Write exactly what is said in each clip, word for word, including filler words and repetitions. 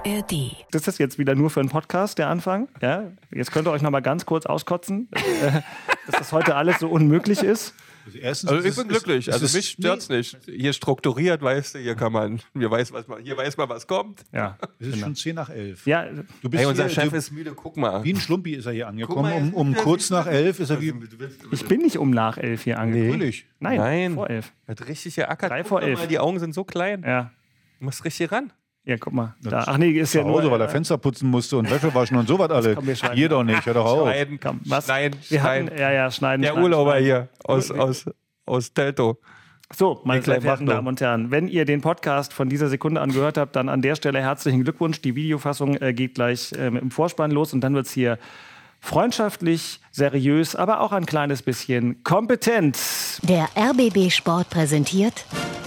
R D. Das ist jetzt wieder nur für einen Podcast, der Anfang. Ja? Jetzt könnt ihr euch noch mal ganz kurz auskotzen, äh, dass das heute alles so unmöglich ist. Also, erstens, also ich ist, bin glücklich, ist, also ist, mich stört's nee. nicht. Hier strukturiert, weißt du, hier kann man, hier weiß, was man, hier weiß man, was kommt. Ja, es ist genau. schon zehn nach elf. Ja, du bist hey, unser hier, Chef du, ist müde, guck mal. Wie ein Schlumpi ist er hier angekommen, mal, um, um kurz nach elf ist er wie... Ich bin nicht um nach elf hier angekommen. Natürlich. Nein, Nein, vor elf. Hat richtig geackert. Drei vor elf. Mal, die Augen sind so klein. Ja. Du musst richtig ran. Ja, guck mal. Da. Ach nee, ist Zu ja Hause, nur... weil er Fenster putzen musste und Wäsche waschen und sowas alle. Komm, wir schneiden. Hier doch nicht, hör doch auf. Schneiden, Komm, was? Schneiden, Wir schneiden. hatten, ja, ja, schneiden. Der schneiden, Urlauber schneiden. hier aus, aus, aus Teltow. So, meine sehr verehrten Machno. Damen und Herren, wenn ihr den Podcast von dieser Sekunde an gehört habt, dann an der Stelle herzlichen Glückwunsch. Die Videofassung äh, geht gleich äh, im Vorspann los und dann wird es hier freundschaftlich, seriös, aber auch ein kleines bisschen kompetent. Der R B B Sport präsentiert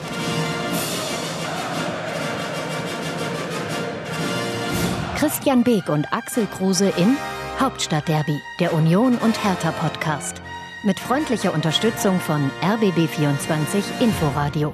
Christian Beek und Axel Kruse in Hauptstadtderby, der Union und Hertha Podcast. Mit freundlicher Unterstützung von R B B vierundzwanzig Inforadio.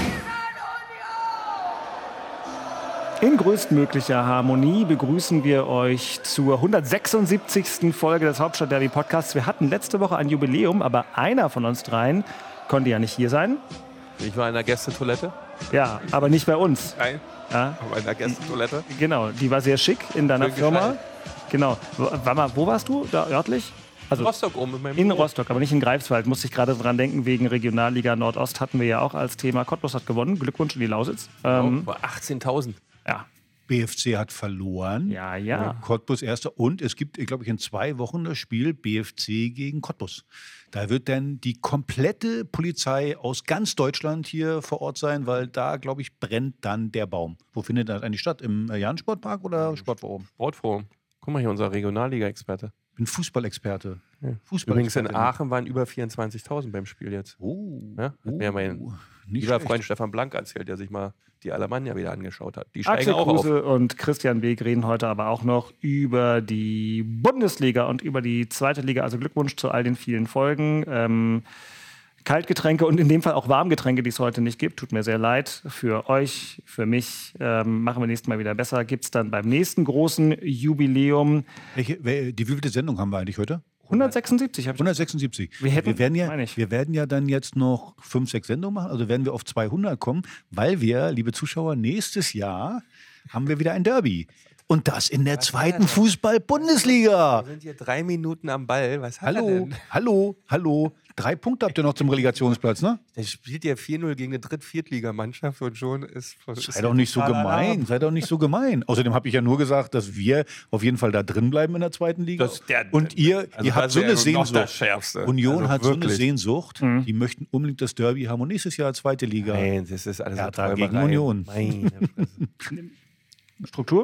In größtmöglicher Harmonie begrüßen wir euch zur hundertsechsundsiebzigsten Folge des Hauptstadtderby-Podcasts. Wir hatten letzte Woche ein Jubiläum, aber einer von uns dreien konnte ja nicht hier sein. Ich war in der Gästetoilette. Ja, aber nicht bei uns. Nein, Ja, aber in der Gästetoilette. genau, die war sehr schick in deiner Schön Firma. gescheit. Genau. War mal, wo warst du? Da örtlich? Also Rostock oben in meinem in Büro. Rostock, aber nicht in Greifswald. Musste ich gerade dran denken, wegen Regionalliga Nordost hatten wir ja auch als Thema. Cottbus hat gewonnen. Glückwunsch in die Lausitz. Ähm, Oh, achtzehntausend. ja. B F C hat verloren. Ja, ja. Cottbus erster. Und es gibt, glaube ich, in zwei Wochen das Spiel B F C gegen Cottbus. Da wird dann die komplette Polizei aus ganz Deutschland hier vor Ort sein, weil da, glaube ich, brennt dann der Baum. Wo findet das eigentlich statt? Im Jahn-Sportpark oder Sportforum? Sportforum. Guck mal hier, unser Regionalliga-Experte. Ich bin Fußballexperte. Ja. Fußball Übrigens in Aachen waren über vierundzwanzigtausend beim Spiel jetzt. Oh, Ja? Hat oh, mir mein nicht lieber schlecht. Freund Stefan Blank erzählt, der sich mal die Alemannia wieder angeschaut hat. Die steigen Axel auch auf. Kruse und Christian Beek reden heute aber auch noch über die Bundesliga und über die zweite Liga. Also Glückwunsch zu all den vielen Folgen. Ähm, Kaltgetränke und in dem Fall auch Warmgetränke, die es heute nicht gibt. Tut mir sehr leid. Für euch, für mich. Ähm, machen wir nächstes Mal wieder besser. Gibt es dann beim nächsten großen Jubiläum. Welche, wer- die wievielte Sendung haben wir eigentlich heute? hundertsechsundsiebzig. Hab ich hundertsechsundsiebzig. Wir hätten- werden ja, meine ich. wir werden ja dann jetzt noch fünf, sechs Sendungen machen. Also werden wir auf zweihundert kommen, weil wir, liebe Zuschauer, nächstes Jahr haben wir wieder ein Derby. Und das in der zweiten Fußball-Bundesliga. Wir sind hier drei Minuten am Ball. Was hat er Hallo, denn? hallo, hallo. Drei Punkte habt ihr noch zum Relegationsplatz, ne? Der spielt ja vier null gegen eine Dritt-Viertligamannschaft und schon ist... Sei doch nicht so gemein, sei doch nicht so gemein. Außerdem habe ich ja nur gesagt, dass wir auf jeden Fall da drin bleiben in der zweiten Liga. Das- der- Und ihr, also ihr habt das so wäre eine noch Sehnsucht. das Schärfste. Union Also hat so eine wirklich. Sehnsucht. Die möchten unbedingt das Derby haben und nächstes Jahr zweite Liga. Nein, das ist alles Hertha eine gegen Träumerei. Union. Meine Fresse. Struktur?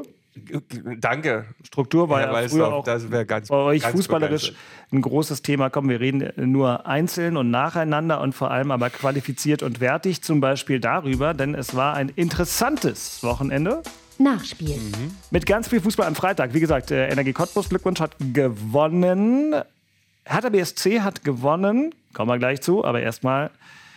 Danke. Struktur war Herr ja Weißdorf, früher auch das wäre ganz, bei euch ganz fußballerisch begeistert. ein großes Thema. Komm, wir reden nur einzeln und nacheinander und vor allem aber qualifiziert und wertig zum Beispiel darüber, denn es war ein interessantes Wochenende Nachspiel. mit ganz viel Fußball am Freitag. Wie gesagt, äh, Energie Cottbus, Glückwunsch, hat gewonnen. Hertha B S C hat gewonnen, kommen wir gleich zu, aber erstmal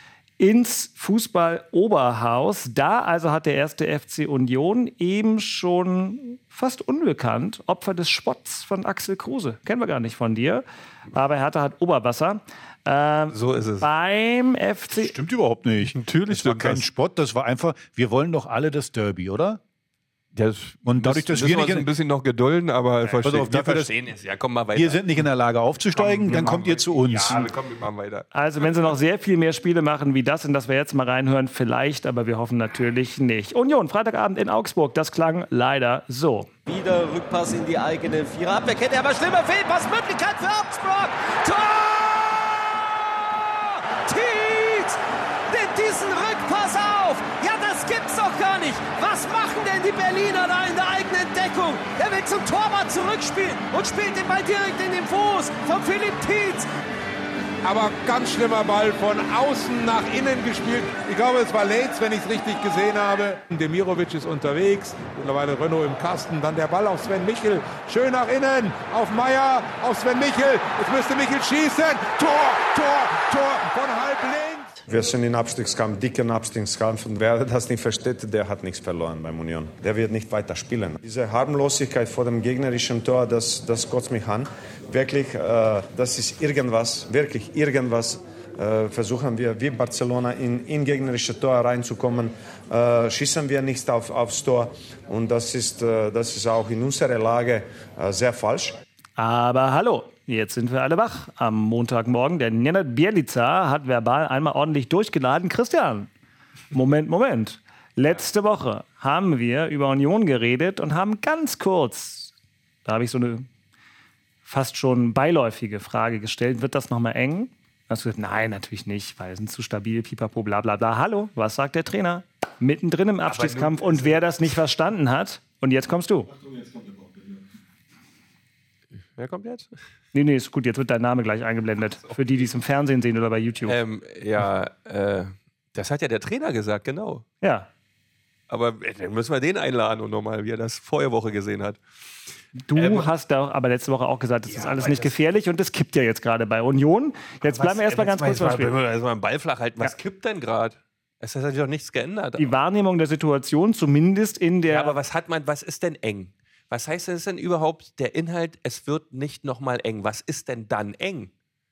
ins Fußball-Oberhaus. Da also hat der erste F C Union eben schon fast unbekannt Opfer des Spotts von Axel Kruse. Kennen wir gar nicht von dir. Aber Hertha hat Oberwasser. Ähm, So ist es. beim F C... Stimmt überhaupt nicht. Natürlich Das war stimmt kein das. Spott, das war einfach, wir wollen doch alle das Derby, oder? Das Und dadurch, dass müssen wir wir nicht uns in- ein bisschen noch gedulden, aber verstehen, auf, wir dafür, dass- verstehen es. Ja, komm mal weiter. Wir sind nicht in der Lage aufzusteigen, Komm, wir dann machen kommt ihr weiter. zu uns. Ja, komm, wir machen weiter. Also wenn sie noch sehr viel mehr Spiele machen wie das, in das wir jetzt mal reinhören, vielleicht, aber wir hoffen natürlich nicht. Union, Freitagabend in Augsburg, das klang leider so. Wieder Rückpass in die eigene Viererabwehrkette, aber schlimmer Fehlpassmöglichkeit für Augsburg. Tor! Tietz nimmt diesen Rückpass auf. Ja, das gibt's doch gar nicht. Was machen denn die Berliner da in der eigenen Deckung? Er will zum Torwart zurückspielen und spielt den Ball direkt in den Fuß von Philipp Tietz. Aber ganz schlimmer Ball von außen nach innen gespielt. Ich glaube, es war Leitz, wenn ich es richtig gesehen habe. Demirovic ist unterwegs, mittlerweile Renault im Kasten. Dann der Ball auf Sven Michel, schön nach innen, auf Meier, auf Sven Michel. Jetzt müsste Michel schießen. Tor, Tor, Tor von halb links. Wir sind im Abstiegskampf, dicken Abstiegskampf. Und wer das nicht versteht, der hat nichts verloren beim Union. Der wird nicht weiter spielen. Diese Harmlosigkeit vor dem gegnerischen Tor, das, das kotzt mich an. Wirklich, äh, das ist irgendwas, wirklich irgendwas. Äh, versuchen wir, wie Barcelona, in, in gegnerische Tor reinzukommen. Äh, schießen wir nicht auf, aufs Tor. Und das ist, äh, das ist auch in unserer Lage äh, sehr falsch. Aber hallo, jetzt sind wir alle wach. Am Montagmorgen, der Nenad Bjelica hat verbal einmal ordentlich durchgeladen. Christian, Moment, Moment. Letzte Woche haben wir über Union geredet und haben ganz kurz, da habe ich so eine fast schon beiläufige Frage gestellt, wird das nochmal eng? Hast du gesagt, nein, natürlich nicht, weil wir sind zu stabil, pipapo, bla bla bla. Hallo, was sagt der Trainer? Mittendrin im Abstiegskampf und wer das nicht verstanden hat. Und jetzt kommst du. Wer kommt jetzt? Nee, nee, ist gut, jetzt wird dein Name gleich eingeblendet. Für die, die es im Fernsehen sehen oder bei YouTube. Ähm, ja, äh, das hat ja der Trainer gesagt, genau. Ja. Aber äh, dann müssen wir den einladen und nochmal, wie er das vorige Woche gesehen hat. Du Ähm, hast da aber letzte Woche auch gesagt, das ja, ist alles aber nicht das- gefährlich und das kippt ja jetzt gerade bei Union. Jetzt bleiben wir erstmal ganz kurz beim Wenn Spiel. wir erstmal einen Ball flach halten, was kippt denn gerade? Es hat sich doch nichts geändert. Die Wahrnehmung der Situation, zumindest in der... Ja, aber was hat man, was ist denn eng? Was heißt das denn überhaupt, der Inhalt, es wird nicht nochmal eng? Was ist denn dann eng?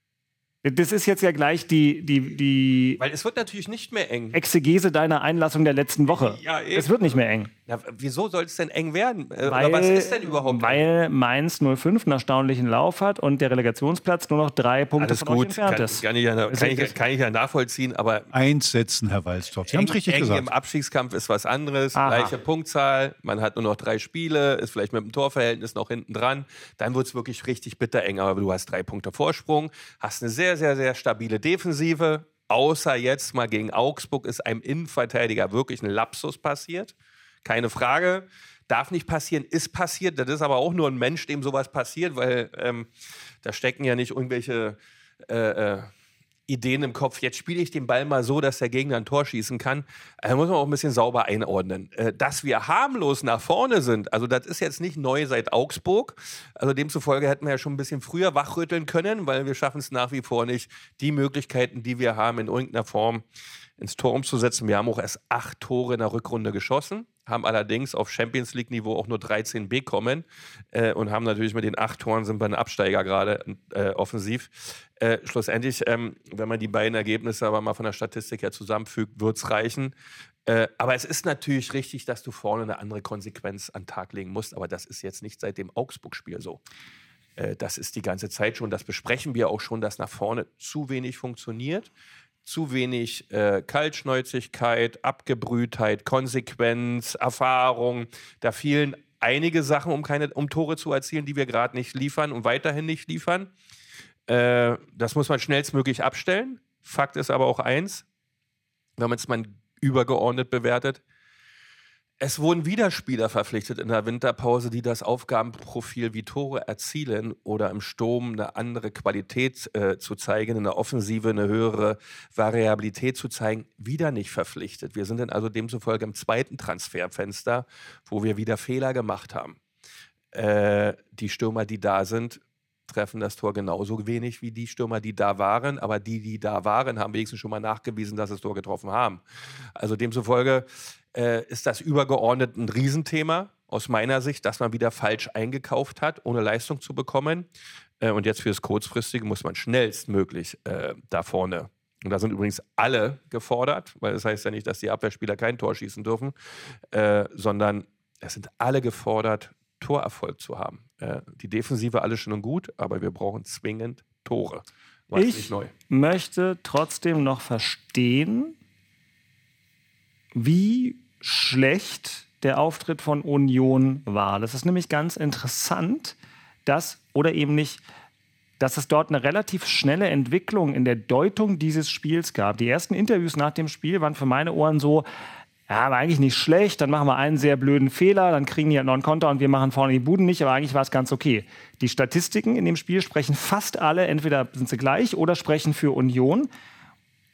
Das ist jetzt ja gleich die, die, die Weil es wird natürlich nicht mehr eng. Exegese deiner Einlassung der letzten Woche. Ja, eben. Es wird nicht mehr eng. Na, wieso soll es denn eng werden? Äh, Weil, Oder was ist denn überhaupt eng? weil Mainz null fünf einen erstaunlichen Lauf hat und der Relegationsplatz nur noch drei Punkte Alles von euch gut, entfernt kann, ist. kann, ich ja, kann, Deswegen ich, kann ich ja nachvollziehen, aber Eins setzen, Herr Walstorf. Sie haben es richtig eng gesagt. im Abstiegskampf ist was anderes, Aha. gleiche Punktzahl, man hat nur noch drei Spiele, ist vielleicht mit dem Torverhältnis noch hinten dran, dann wird es wirklich richtig bitter eng, aber du hast drei Punkte Vorsprung, hast eine sehr, sehr, sehr stabile Defensive, außer jetzt mal gegen Augsburg ist einem Innenverteidiger wirklich ein Lapsus passiert, keine Frage. Darf nicht passieren, ist passiert. Das ist aber auch nur ein Mensch, dem sowas passiert, weil ähm, da stecken ja nicht irgendwelche äh, äh, Ideen im Kopf. Jetzt spiele ich den Ball mal so, dass der Gegner ein Tor schießen kann. Da muss man auch ein bisschen sauber einordnen. Äh, dass wir harmlos nach vorne sind, also das ist jetzt nicht neu seit Augsburg. Also demzufolge hätten wir ja schon ein bisschen früher wachrütteln können, weil wir schaffen es nach wie vor nicht, die Möglichkeiten, die wir haben, in irgendeiner Form ins Tor umzusetzen. Wir haben auch erst acht Tore in der Rückrunde geschossen, haben allerdings auf Champions League-Niveau auch nur dreizehn bekommen äh, und haben natürlich mit den acht Toren sind wir ein Absteiger gerade äh, offensiv. Äh, schlussendlich, ähm, wenn man die beiden Ergebnisse aber mal von der Statistik her zusammenfügt, wird es reichen. Äh, aber es ist natürlich richtig, dass du vorne eine andere Konsequenz an den Tag legen musst, aber das ist jetzt nicht seit dem Augsburg-Spiel so. Äh, das ist die ganze Zeit schon, das besprechen wir auch schon, dass nach vorne zu wenig funktioniert. Zu wenig äh, Kaltschnäuzigkeit, Abgebrühtheit, Konsequenz, Erfahrung. Da fehlen einige Sachen, um, keine, um Tore zu erzielen, die wir gerade nicht liefern und weiterhin nicht liefern. Äh, das muss man schnellstmöglich abstellen. Fakt ist aber auch eins, wenn man es mal übergeordnet bewertet, es wurden wieder Spieler verpflichtet in der Winterpause, die das Aufgabenprofil wie Tore erzielen oder im Sturm eine andere Qualität äh, zu zeigen, in der Offensive eine höhere Variabilität zu zeigen, wieder nicht verpflichtet. Wir sind dann also demzufolge im zweiten Transferfenster, wo wir wieder Fehler gemacht haben. Äh, die Stürmer, die da sind, treffen das Tor genauso wenig wie die Stürmer, die da waren. Aber die, die da waren, haben wenigstens schon mal nachgewiesen, dass sie das Tor getroffen haben. Also demzufolge äh, ist das übergeordnet ein Riesenthema aus meiner Sicht, dass man wieder falsch eingekauft hat, ohne Leistung zu bekommen. Äh, und jetzt für das Kurzfristige muss man schnellstmöglich äh, da vorne. Und da sind übrigens alle gefordert, weil das heißt ja nicht, dass die Abwehrspieler kein Tor schießen dürfen, äh, sondern es sind alle gefordert, Torerfolg zu haben. Äh, die Defensive alles schön und gut, aber wir brauchen zwingend Tore. Was ich nicht neu. möchte trotzdem noch verstehen, wie schlecht der Auftritt von Union war. Das ist nämlich ganz interessant, dass, oder eben nicht, dass es dort eine relativ schnelle Entwicklung in der Deutung dieses Spiels gab. Die ersten Interviews nach dem Spiel waren für meine Ohren so, ja, war eigentlich nicht schlecht, dann machen wir einen sehr blöden Fehler, dann kriegen die halt noch einen Konter und wir machen vorne die Buden nicht, aber eigentlich war es ganz okay. Die Statistiken in dem Spiel sprechen fast alle, entweder sind sie gleich oder sprechen für Union.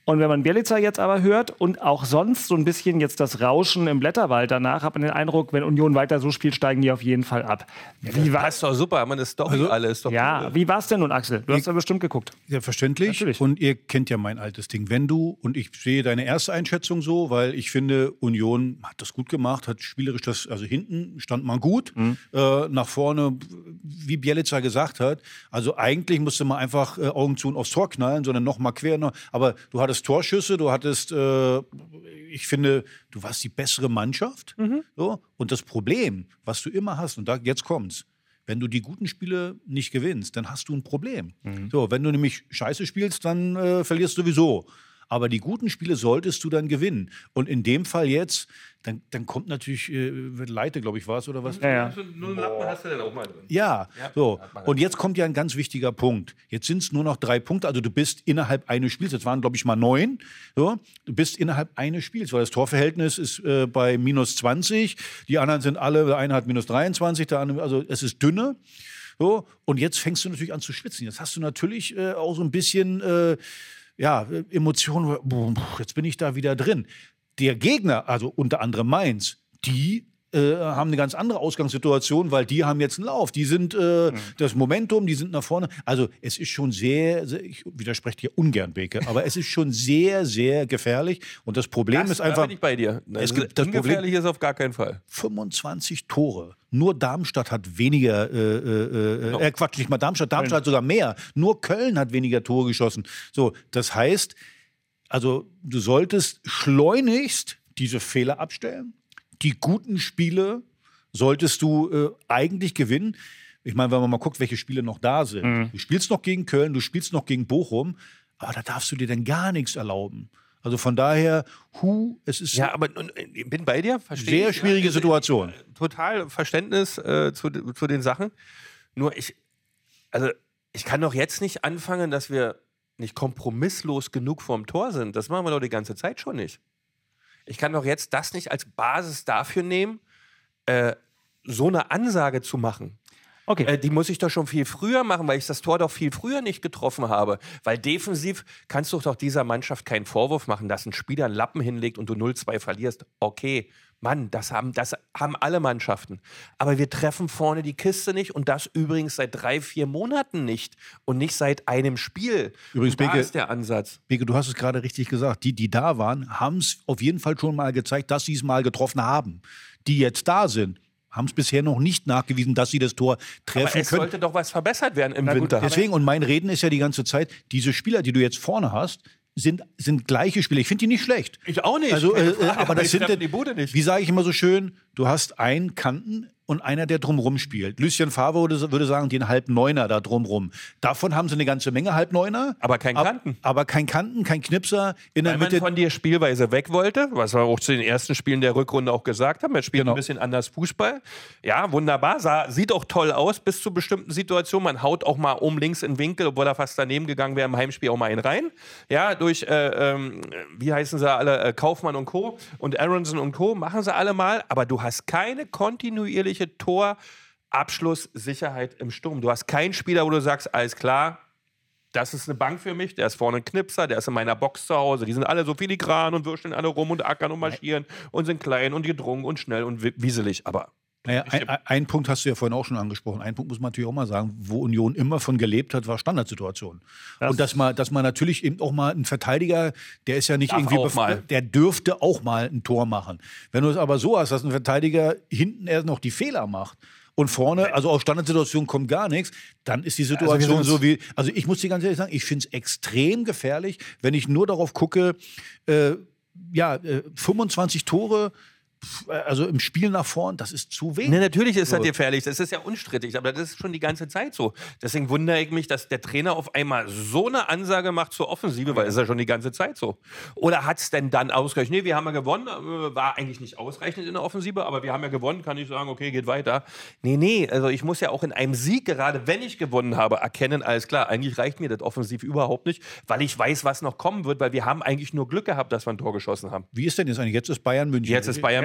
Und wenn man Bjelica jetzt aber hört und auch sonst so ein bisschen jetzt das Rauschen im Blätterwald danach, hat man den Eindruck, wenn Union weiter so spielt, steigen die auf jeden Fall ab. Wie war Das ist doch super, man ist doch also, alles. Doch ja, cool. Wie war es denn nun, Axel? Du hast ja bestimmt geguckt. Selbstverständlich. Natürlich. Und ihr kennt ja mein altes Ding. Wenn du, und ich sehe deine erste Einschätzung so, weil ich finde, Union hat das gut gemacht, hat spielerisch das, also hinten stand man gut, mhm. äh, nach vorne, wie Bjelica gesagt hat. Also eigentlich musste man einfach äh, Augen zu und aufs Tor knallen, sondern noch mal quer. Noch, aber du hattest Torschüsse, du hattest, äh, ich finde, du warst die bessere Mannschaft. Mhm. So. Und das Problem, was du immer hast, und da, jetzt kommt's, wenn du die guten Spiele nicht gewinnst, dann hast du ein Problem. Mhm. So, wenn du nämlich Scheiße spielst, dann äh, verlierst du sowieso. Aber die guten Spiele solltest du dann gewinnen. Und in dem Fall jetzt, dann, dann kommt natürlich, äh, Leite, glaube ich, war es, oder was? Ja, ja. Nur einen Lappen hast du dann auch mal drin. Ja, ja, so. Und jetzt kommt ja ein ganz wichtiger Punkt. Jetzt sind es nur noch drei Punkte. Also du bist innerhalb eines Spiels, jetzt waren, glaube ich, mal neun. So. Du bist innerhalb eines Spiels, weil das Torverhältnis ist äh, bei minus zwanzig. Die anderen sind alle, der eine hat minus dreiundzwanzig, der andere, also es ist dünner. So. Und jetzt fängst du natürlich an zu schwitzen. Jetzt hast du natürlich äh, auch so ein bisschen... Äh, ja, Emotionen, jetzt bin ich da wieder drin. Der Gegner, also unter anderem Mainz, die äh, haben eine ganz andere Ausgangssituation, weil die haben jetzt einen Lauf. Die sind äh, mhm. das Momentum, die sind nach vorne. Also es ist schon sehr, sehr ich widerspreche dir ungern, Beke, aber es ist schon sehr, sehr gefährlich. Und das Problem das, ist einfach... Da bin ich bei dir. Es es gibt, das ungefährlich Problem, ist auf gar keinen Fall. fünfundzwanzig Tore. Nur Darmstadt hat weniger, äh, äh, äh, Quatsch, nicht mal Darmstadt, Darmstadt hat sogar mehr. Nur Köln hat weniger Tore geschossen. So, das heißt, also du solltest schleunigst diese Fehler abstellen. Die guten Spiele solltest du äh, eigentlich gewinnen. Ich meine, wenn man mal guckt, welche Spiele noch da sind. Mhm. Du spielst noch gegen Köln, du spielst noch gegen Bochum, aber da darfst du dir dann gar nichts erlauben. Also von daher, hu, es ist ja, aber ich bin bei dir, verstehe sehr ich, schwierige ja, Situation. Total Verständnis äh, zu, zu den Sachen. Nur ich, also ich kann doch jetzt nicht anfangen, dass wir nicht kompromisslos genug vorm Tor sind. Das machen wir doch die ganze Zeit schon nicht. Ich kann doch jetzt das nicht als Basis dafür nehmen, äh, so eine Ansage zu machen. Okay. Äh, die muss ich doch schon viel früher machen, weil ich das Tor doch viel früher nicht getroffen habe. Weil defensiv kannst du doch dieser Mannschaft keinen Vorwurf machen, dass ein Spieler einen Lappen hinlegt und du null zwei verlierst. Okay, Mann, das haben, das haben alle Mannschaften. Aber wir treffen vorne die Kiste nicht und das übrigens seit drei, vier Monaten nicht und nicht seit einem Spiel. Übrigens, und da Beke, ist der Ansatz. Beke, du hast es gerade richtig gesagt. Die, die da waren, haben es auf jeden Fall schon mal gezeigt, dass sie es mal getroffen haben. Die jetzt da sind, haben es bisher noch nicht nachgewiesen, dass sie das Tor treffen aber es können. sollte doch was verbessert werden im Na gut, Winter. deswegen, und mein Reden ist ja die ganze Zeit, diese Spieler, die du jetzt vorne hast, sind, sind gleiche Spieler. Ich finde die nicht schlecht. Ich auch nicht. Also, äh, Frage, aber das sind die Bude nicht. Wie sage ich immer so schön, du hast einen Kanten und einer, der drumrum spielt. Lucien Favre würde, würde sagen, den Halbneuner da drumrum. Davon haben sie eine ganze Menge Halbneuner. Aber kein Kanten. Ab, aber kein Kanten, kein Knipser. In Weil der Mitte. man von der Spielweise weg wollte, was wir auch zu den ersten Spielen der Rückrunde auch gesagt haben. Er spielt Genau. ein bisschen anders Fußball. Ja, wunderbar. Sah, sieht auch toll aus bis zu bestimmten Situationen. Man haut auch mal oben links in den Winkel, obwohl er fast daneben gegangen wäre im Heimspiel, auch mal einen rein. Ja, durch, äh, ähm, wie heißen sie alle, äh, Kaufmann und Co. und Aronson und Co. machen sie alle mal. Aber du hast keine kontinuierliche Tor- Abschlusssicherheit im Sturm. Du hast keinen Spieler, wo du sagst, alles klar, das ist eine Bank für mich, der ist vorne ein Knipser, der ist in meiner Box zu Hause. Die sind alle so filigran und würsteln alle rum und ackern und marschieren und sind klein und gedrungen und schnell und wieselig. Aber Naja, ein, ein Punkt hast du ja vorhin auch schon angesprochen. Ein Punkt muss man natürlich auch mal sagen, wo Union immer von gelebt hat, war Standardsituation. Das und dass man, dass man natürlich eben auch mal einen Verteidiger, der ist ja nicht irgendwie, auch mal. der dürfte auch mal ein Tor machen. Wenn du es aber so hast, dass ein Verteidiger hinten erst noch die Fehler macht und vorne, also aus Standardsituation kommt gar nichts, dann ist die Situation also so wie, also ich muss dir ganz ehrlich sagen, ich finde es extrem gefährlich, wenn ich nur darauf gucke, äh, ja, äh, fünfundzwanzig Tore, also im Spiel nach vorn, das ist zu wenig. Nee, natürlich ist das gefährlich, das ist ja unstrittig, aber das ist schon die ganze Zeit so. Deswegen wundere ich mich, dass der Trainer auf einmal so eine Ansage macht zur Offensive, weil es ist ja schon die ganze Zeit so. Oder hat es denn dann ausreichend? Nee, wir haben ja gewonnen, war eigentlich nicht ausreichend in der Offensive, aber wir haben ja gewonnen, kann ich sagen, okay, geht weiter. Nee, nee, also ich muss ja auch in einem Sieg, gerade wenn ich gewonnen habe, erkennen, alles klar, eigentlich reicht mir das offensiv überhaupt nicht, weil ich weiß, was noch kommen wird, weil wir haben eigentlich nur Glück gehabt, dass wir ein Tor geschossen haben. Wie ist denn jetzt eigentlich? Jetzt ist Bayern München. Jetzt ist Bayern München.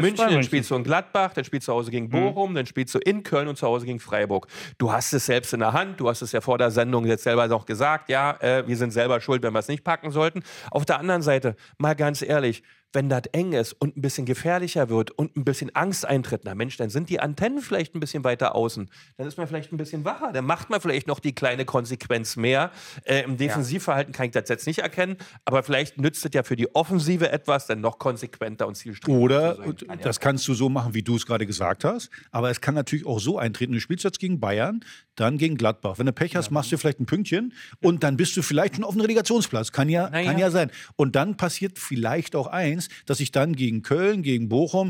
München, Bayern dann München. spielst du in Gladbach, dann spielst du zu Hause gegen Bochum, mhm. dann spielst du in Köln und zu Hause gegen Freiburg. Du hast es selbst in der Hand, du hast es ja vor der Sendung jetzt selber noch gesagt, ja, äh, wir sind selber schuld, wenn wir es nicht packen sollten. Auf der anderen Seite, mal ganz ehrlich, wenn das eng ist und ein bisschen gefährlicher wird und ein bisschen Angst eintritt, na Mensch, dann sind die Antennen vielleicht ein bisschen weiter außen. Dann ist man vielleicht ein bisschen wacher. Dann macht man vielleicht noch die kleine Konsequenz mehr. Äh, Im Defensivverhalten kann ich das jetzt nicht erkennen, aber vielleicht nützt es ja für die Offensive etwas, dann noch konsequenter und zielstrebiger Oder, zu sein. das kannst du so machen, wie du es gerade gesagt hast, aber es kann natürlich auch so eintreten, du spielst jetzt gegen Bayern, dann gegen Gladbach. Wenn du Pech hast, machst du vielleicht ein Pünktchen und dann bist du vielleicht schon auf dem Relegationsplatz. Kann ja, Naja. kann ja sein. Und dann passiert vielleicht auch eins, dass ich dann gegen Köln, gegen Bochum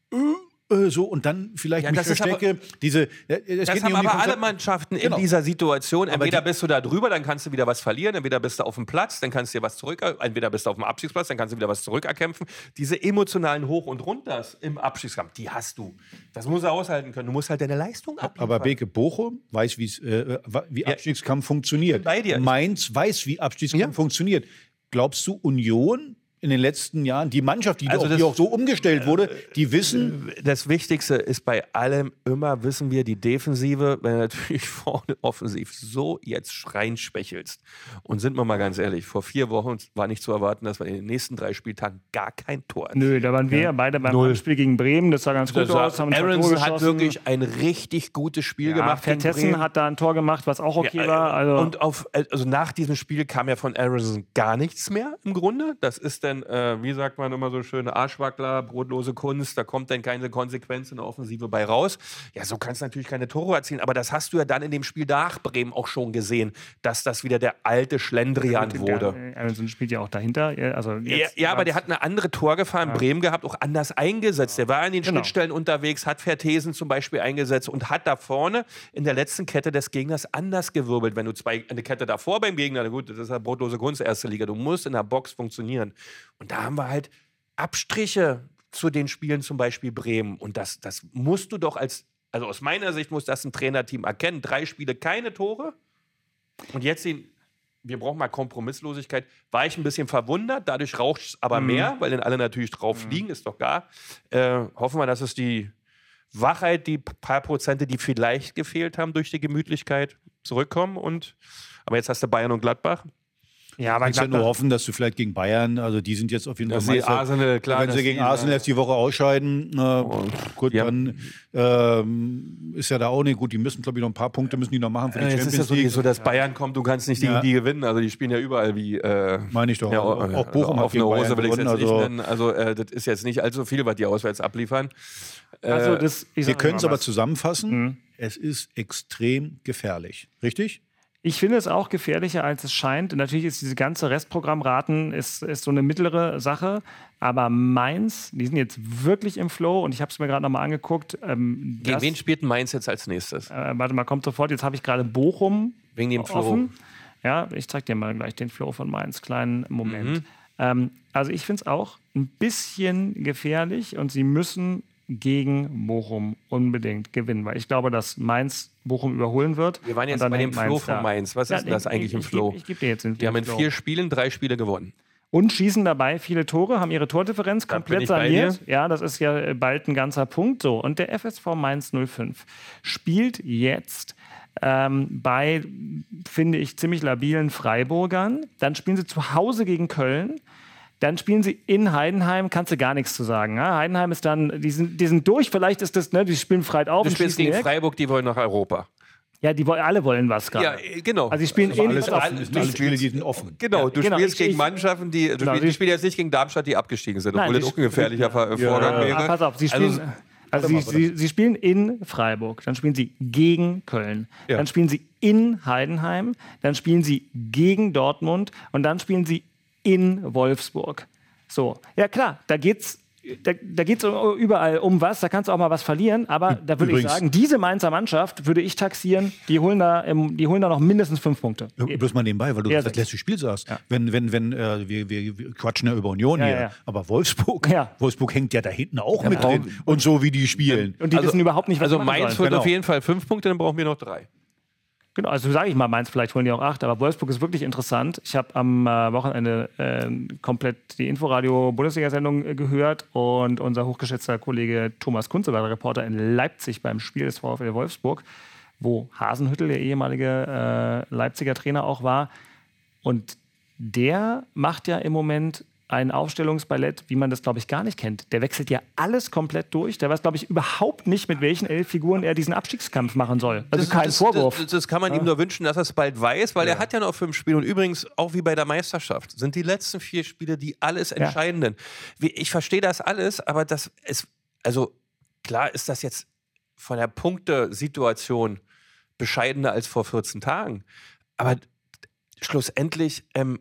äh, äh, so und dann vielleicht Ja, mich das ist verstecke. aber- diese, äh, es Das geht haben nicht um die aber alle Konzept- Mannschaften Genau. in dieser Situation. Aber Entweder die- bist du da drüber, dann kannst du wieder was verlieren. Entweder bist du auf dem Platz, dann kannst du dir was zurück. Entweder bist du auf dem Abstiegsplatz, dann kannst du wieder was zurückerkämpfen. Diese emotionalen Hoch- und Runters im Abstiegskampf, die hast du. Das musst du aushalten können. Du musst halt deine Leistung abliefern. Aber Beke Bochum weiß, wie's, äh, wie Abstiegskampf funktioniert. bei dir. Mainz weiß, wie Abstiegskampf Ja. funktioniert. Glaubst du, Union in den letzten Jahren, die Mannschaft, die, Also auch, das- die auch so umgestellt wurde, die wissen, Das Wichtigste ist bei allem immer, wissen wir, die Defensive, wenn du natürlich vorne offensiv so jetzt reinschwächelst. Und sind wir mal ganz ehrlich, vor vier Wochen war nicht zu erwarten, dass wir in den nächsten drei Spieltagen gar kein Tor hatten. Nö, da waren wir beide beim Spiel gegen Bremen. Das sah ganz gut Das aus. war, Haben zwei Tore Aronson hat geschossen. wirklich ein richtig gutes Spiel ja, gemacht. gegen Vertessen Bremen. hat da ein Tor gemacht, was auch okay Ja, war. Also und auf, also nach diesem Spiel kam ja von Aronson gar nichts mehr im Grunde. Das ist dann, äh, wie sagt man immer so schön, Arschwackler, brotlose Kunst. Da kommt dann keine Konsequenz in der Offensive bei raus. Ja, so kannst du natürlich keine Tore erzielen. Aber das hast du ja dann in dem Spiel nach Bremen auch schon gesehen, dass das wieder der alte Schlendrian wurde. Aronson spielt ja auch dahinter. Also Ja, jetzt ja, aber der hat eine andere Torgefahr in Bremen gehabt, auch anders eingesetzt. Der war an den Genau. Schnittstellen unterwegs, hat Vertesen zum Beispiel eingesetzt und hat da vorne in der letzten Kette des Gegners anders gewirbelt. Wenn du zwei, eine Kette davor beim Gegner, na gut, das ist ja brotlose Kunst, erste Liga. Du musst in der Box funktionieren. Und da haben wir halt Abstriche zu den Spielen, zum Beispiel Bremen. Und das, das musst du doch als, also aus meiner Sicht muss das ein Trainerteam erkennen. Drei Spiele, keine Tore. Und jetzt den, wir brauchen mal Kompromisslosigkeit. War ich ein bisschen verwundert, dadurch raucht es aber Mhm. mehr, weil dann alle natürlich drauf liegen, ist doch gar. Äh, hoffen wir, dass es die Wachheit, die paar Prozente, die vielleicht gefehlt haben durch die Gemütlichkeit, zurückkommen. Und, aber jetzt hast du Bayern und Gladbach. ja, aber kannst ja nur Gladbach- hoffen, dass du vielleicht gegen Bayern, also die sind jetzt auf jeden Fall Dass die Meister. Arsenal, klar, wenn dass sie gegen die- Arsenal jetzt die Woche ausscheiden, äh, gut, ja. dann ähm, ist ja da auch nicht gut. Die müssen, glaube ich, noch ein paar Punkte müssen die noch machen für die Äh, es ist ja Champions so, League. so, dass Bayern kommt, du kannst nicht gegen Ja. die gewinnen. Also die spielen ja überall wie. Äh, Meine ich doch. Ja, Auch- äh, auch Bochum hat auf eine gegen Bayern Hose will ich es jetzt gewonnen, nicht also- nennen. Also äh, das ist jetzt nicht allzu viel, was die auswärts abliefern. Äh, also das, ich Wir sag können es mal aber was. zusammenfassen. Es ist extrem gefährlich. Richtig? Ich finde es auch gefährlicher, als es scheint. Natürlich ist diese ganze Restprogrammraten ist, ist so eine mittlere Sache. Aber Mainz, die sind jetzt wirklich im Flow. Und ich habe es mir gerade nochmal angeguckt. Ähm, gegen das- wen spielt denn Mainz jetzt als nächstes? Äh, warte mal, kommt sofort. Jetzt habe ich gerade Bochum Wegen dem Flow. offen. Ja, ich zeig dir mal gleich den Flow von Mainz. Kleinen Moment. Ähm, also ich finde es auch ein bisschen gefährlich und sie müssen gegen Bochum unbedingt gewinnen, weil ich glaube, dass Mainz Bochum überholen wird. Wir waren jetzt und dann bei dem hängt Flow von da. Mainz. Was Ja, ist denn das ich- eigentlich im ich, Flow? Ich, ich gebe dir jetzt den, Die den haben in Flow. vier Spielen drei Spiele gewonnen. Und schießen dabei viele Tore, haben ihre Tordifferenz Da bin komplett ich bei saniert. Ja, das ist ja bald ein ganzer Punkt. So. Und der F S V Mainz null fünf spielt jetzt ähm, bei, finde ich, ziemlich labilen Freiburgern. Dann spielen sie zu Hause gegen Köln. Dann spielen sie in Heidenheim, kannst du gar nichts zu sagen. Ja? Heidenheim ist dann, die sind, die sind durch, vielleicht ist das, ne, die spielen frei auf Du und spielst schießen gegen weg. Freiburg, die wollen nach Europa. Ja, die wollen, alle wollen was gerade. Ja, äh, genau. Also sie spielen Aber in, alles pass auf, offen. Es sind alle Spiele, die sind offen. Genau, du genau, spielst ich- gegen ich- Mannschaften, die. Du Genau, spielst, sie- die spielen jetzt nicht gegen Darmstadt, die abgestiegen sind, obwohl Nein, das die- auch ein gefährlicher Ver- Vorgang Ah, wäre. pass auf, sie spielen, Also, also, sie, sie, sie spielen in Freiburg, dann spielen sie gegen Köln, Ja. dann spielen sie in Heidenheim, dann spielen sie gegen Dortmund und dann spielen sie in Wolfsburg. So, ja klar, da geht's. Da, da geht es überall um was, da kannst du auch mal was verlieren, aber da würde ich Übrigens- sagen, diese Mainzer Mannschaft würde ich taxieren, die holen da, ähm, die holen da noch mindestens fünf Punkte. Ja, bloß mal nebenbei, weil du Ja, das sechs. letzte Spiel sagst. Wenn, wenn, wenn, äh, wir, wir, wir quatschen ja über Union Ja, hier, ja, ja. aber Wolfsburg, Ja. Wolfsburg hängt ja da hinten auch mit brauchen- drin. Und so wie die spielen. Und die wissen überhaupt nicht, was also sie machen Mainz sollen. wird Genau. auf jeden Fall fünf Punkte, dann brauchen wir noch drei. Genau, also sage ich mal, Mainz vielleicht holen die auch acht, aber Wolfsburg ist wirklich interessant. Ich habe am äh, Wochenende äh, komplett die Inforadio-Bundesliga-Sendung äh, gehört und unser hochgeschätzter Kollege Thomas Kunze war der Reporter in Leipzig beim Spiel des VfL Wolfsburg, wo Hasenhüttl, der ehemalige äh, Leipziger Trainer, auch war. Und der macht ja im Moment ein Aufstellungsballett, wie man das, glaube ich, gar nicht kennt. Der wechselt ja alles komplett durch. Der weiß, glaube ich, überhaupt nicht, mit welchen elf Figuren er diesen Abstiegskampf machen soll. Also das, kein das, Vorwurf. Das, das kann man ja. ihm nur wünschen, dass er es bald weiß, weil ja. er hat ja noch fünf Spiele. Und übrigens, auch wie bei der Meisterschaft, sind die letzten vier Spiele die alles Entscheidenden. Ja. Ich verstehe das alles, aber das ist, also klar ist das jetzt von der Punktesituation bescheidener als vor vierzehn Tagen. Aber schlussendlich ähm,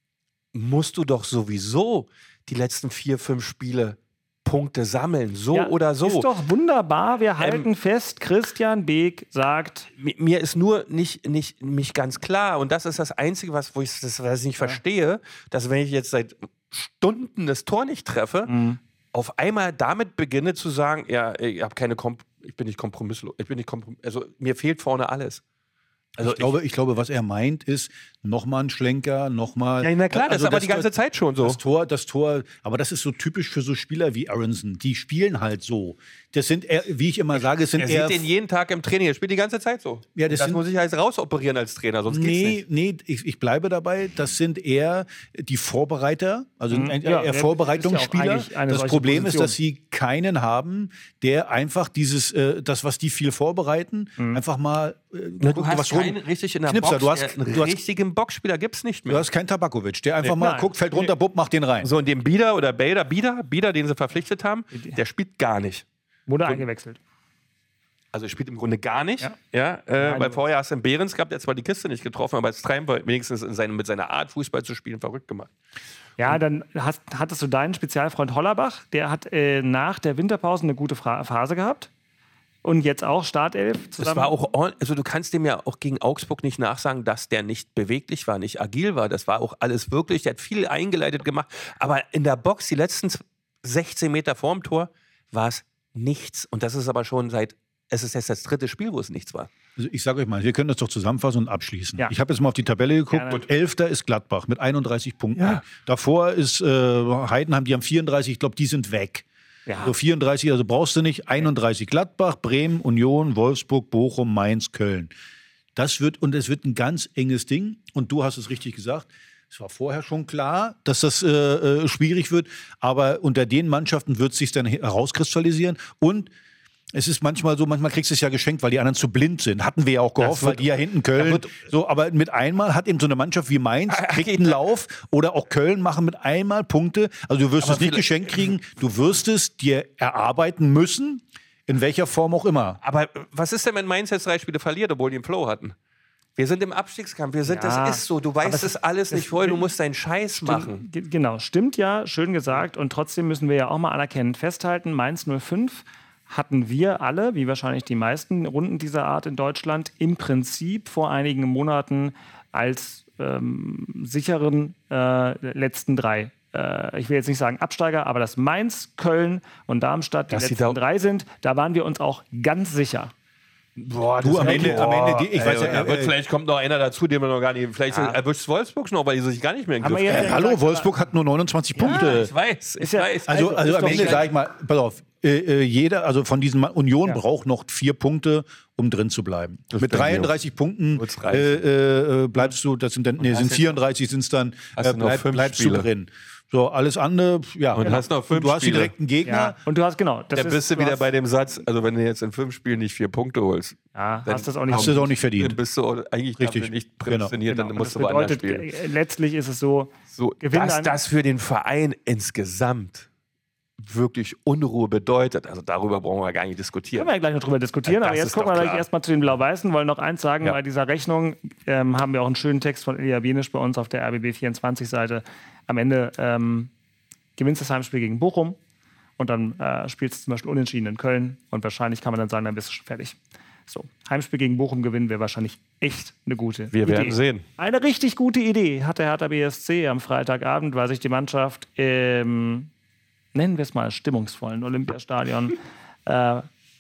musst du doch sowieso die letzten vier, fünf Spiele Punkte sammeln, so ja, oder so. Ist doch wunderbar, wir halten ähm, fest, Christian Beek sagt... Mir ist nur nicht, nicht, nicht ganz klar, und das ist das Einzige, was, wo ich das was ich nicht ja. verstehe, dass wenn ich jetzt seit Stunden das Tor nicht treffe, mhm. auf einmal damit beginne zu sagen, ja, ich habe keine Kom- ich bin nicht kompromisslos, ich bin nicht komprom- also mir fehlt vorne alles. Also ich, glaube, ich glaube, was er meint, ist nochmal ein Schlenker, nochmal. Ja, na klar, das also ist aber das, die ganze Zeit schon so. Das Tor, das Tor, aber das ist so typisch für so Spieler wie Aronson. Die spielen halt so. Das sind eher, wie ich immer sage, es sind er eher. Er sieht den jeden Tag im Training, er spielt die ganze Zeit so. Ja, das das sind, muss ich halt rausoperieren als Trainer, sonst nee, geht's nicht. Nee, ich, ich bleibe dabei, das sind eher die Vorbereiter, also mhm. eher ja, Vorbereitungsspieler. Ja das Problem Position. ist, dass sie keinen haben, der einfach dieses, äh, das, was die viel vorbereiten, mhm. einfach mal. Äh, Na, du guck, hast was keinen richtig in der Knipser, Box, du hast, einen du hast, richtigen Boxspieler gibt's nicht mehr. Du hast keinen Tabakovic, der einfach nee, mal nein. guckt, fällt runter, bupp, macht den rein. So, in dem Bieder oder Bader, Bieder, Bieder, den sie verpflichtet haben, der spielt gar nicht. Wurde eingewechselt. Also er spielt im Grunde gar nicht. Ja. Ja, äh, weil vorher hast du einen Behrens gehabt, der zwar die Kiste nicht getroffen, aber als Treim wenigstens in seine, mit seiner Art, Fußball zu spielen, verrückt gemacht. Ja, dann hast, hattest du deinen Spezialfreund Hollerbach, der hat äh, nach der Winterpause eine gute Fra- Phase gehabt. Und jetzt auch Startelf zusammen. Das war auch, also du kannst dem ja auch gegen Augsburg nicht nachsagen, dass der nicht beweglich war, nicht agil war. Das war auch alles wirklich, der hat viel eingeleitet gemacht. Aber in der Box, die letzten sechzehn Meter vorm Tor, war es nichts. Und das ist aber schon seit, es ist jetzt das dritte Spiel, wo es nichts war. Also ich sage euch mal, wir können das doch zusammenfassen und abschließen. Ja. Ich habe jetzt mal auf die Tabelle geguckt. Gerne. Und Elfter ist Gladbach mit einunddreißig Punkten. Ja. Davor ist äh, Heidenheim, die haben vierunddreißig. Ich glaube, die sind weg. Ja. So vierunddreißig, also brauchst du nicht. einunddreißig Gladbach, Bremen, Union, Wolfsburg, Bochum, Mainz, Köln. Das wird, und es wird ein ganz enges Ding. Und du hast es richtig gesagt. Es war vorher schon klar, dass das äh, äh, schwierig wird. Aber unter den Mannschaften wird es sich dann herauskristallisieren. Und es ist manchmal so, manchmal kriegst du es ja geschenkt, weil die anderen zu blind sind. Hatten wir ja auch gehofft, wird, weil die ja hinten Köln. So, aber mit einmal hat eben so eine Mannschaft wie Mainz, kriegt einen Lauf, oder auch Köln machen mit einmal Punkte. Also du wirst aber es nicht geschenkt kriegen, du wirst es dir erarbeiten müssen, in welcher Form auch immer. Aber was ist denn, wenn Mainz jetzt drei Spiele verliert, obwohl die im Flow hatten? Wir sind im Abstiegskampf, wir sind, Ja, das ist so, du weißt das alles nicht vorher, du musst deinen Scheiß Stimmt, machen. g- Genau, stimmt ja, schön gesagt. Und trotzdem müssen wir ja auch mal anerkennend festhalten, Mainz null fünf hatten wir alle, wie wahrscheinlich die meisten Runden dieser Art in Deutschland, im Prinzip vor einigen Monaten als ähm, sicheren äh, letzten drei. Äh, ich will jetzt nicht sagen Absteiger, aber dass Mainz, Köln und Darmstadt die Dass die letzten da- drei sind, da waren wir uns auch ganz sicher. Boah, Du, am Ende, am Ende, die, ich weiß ja, er wird, äh, vielleicht kommt noch einer dazu, den wir noch gar nicht. Vielleicht Ja. erwischt Wolfsburg noch, weil die sich gar nicht mehr in den Haben Griff wir jetzt kriegen. ja hallo, gesagt, Wolfsburg hat nur neunundzwanzig Punkte. Ich weiß, ich Ist ja- weiß. Also, Also, also ist am doch Ende nicht- sage ich mal, pass auf, äh, äh, jeder, also von diesen Ma- Union Ja. braucht noch vier Punkte, um drin zu bleiben. Mit denke ich dreiunddreißig Punkten Wird's äh, reichen. äh, bleibst du, das sind dann, nee, hast sind jetzt- vierunddreißig sind es dann, hast äh, du noch bleib, fünf bleibst Spiele. du drin. So, alles andere, ja. Und hast noch fünf du hast die Spiele. direkten Gegner. Ja. Und du hast, genau, das Da ist, bist du wieder hast, bei dem Satz, also wenn du jetzt in fünf Spielen nicht vier Punkte holst, ja, dann hast das auch nicht Hast du es auch nicht dann verdient. bist du auch eigentlich Richtig. dafür nicht Genau. prädestiniert, Genau. dann Und musst das du woanders bedeutet, spielen. äh, letztlich ist es so, So, Gewinn dass dann- das für den Verein insgesamt wirklich Unruhe bedeutet, also darüber brauchen wir gar nicht diskutieren. können wir ja gleich noch drüber diskutieren, Das aber jetzt ist gucken doch wir gleich klar. erstmal zu den Blau-Weißen, wollen noch eins sagen, Ja. bei dieser Rechnung ähm, haben wir auch einen schönen Text von Ilja Benisch bei uns auf der R B B vierundzwanzig-Seite. Am Ende ähm, gewinnst du das Heimspiel gegen Bochum und dann äh, spielst du zum Beispiel unentschieden in Köln und wahrscheinlich kann man dann sagen, dann bist du schon fertig. So, Heimspiel gegen Bochum gewinnen wäre wahrscheinlich echt eine gute Wir Idee. werden sehen. Eine richtig gute Idee hat der Hertha B S C am Freitagabend, weil sich die Mannschaft im, nennen wir es mal, stimmungsvollen Olympiastadion äh,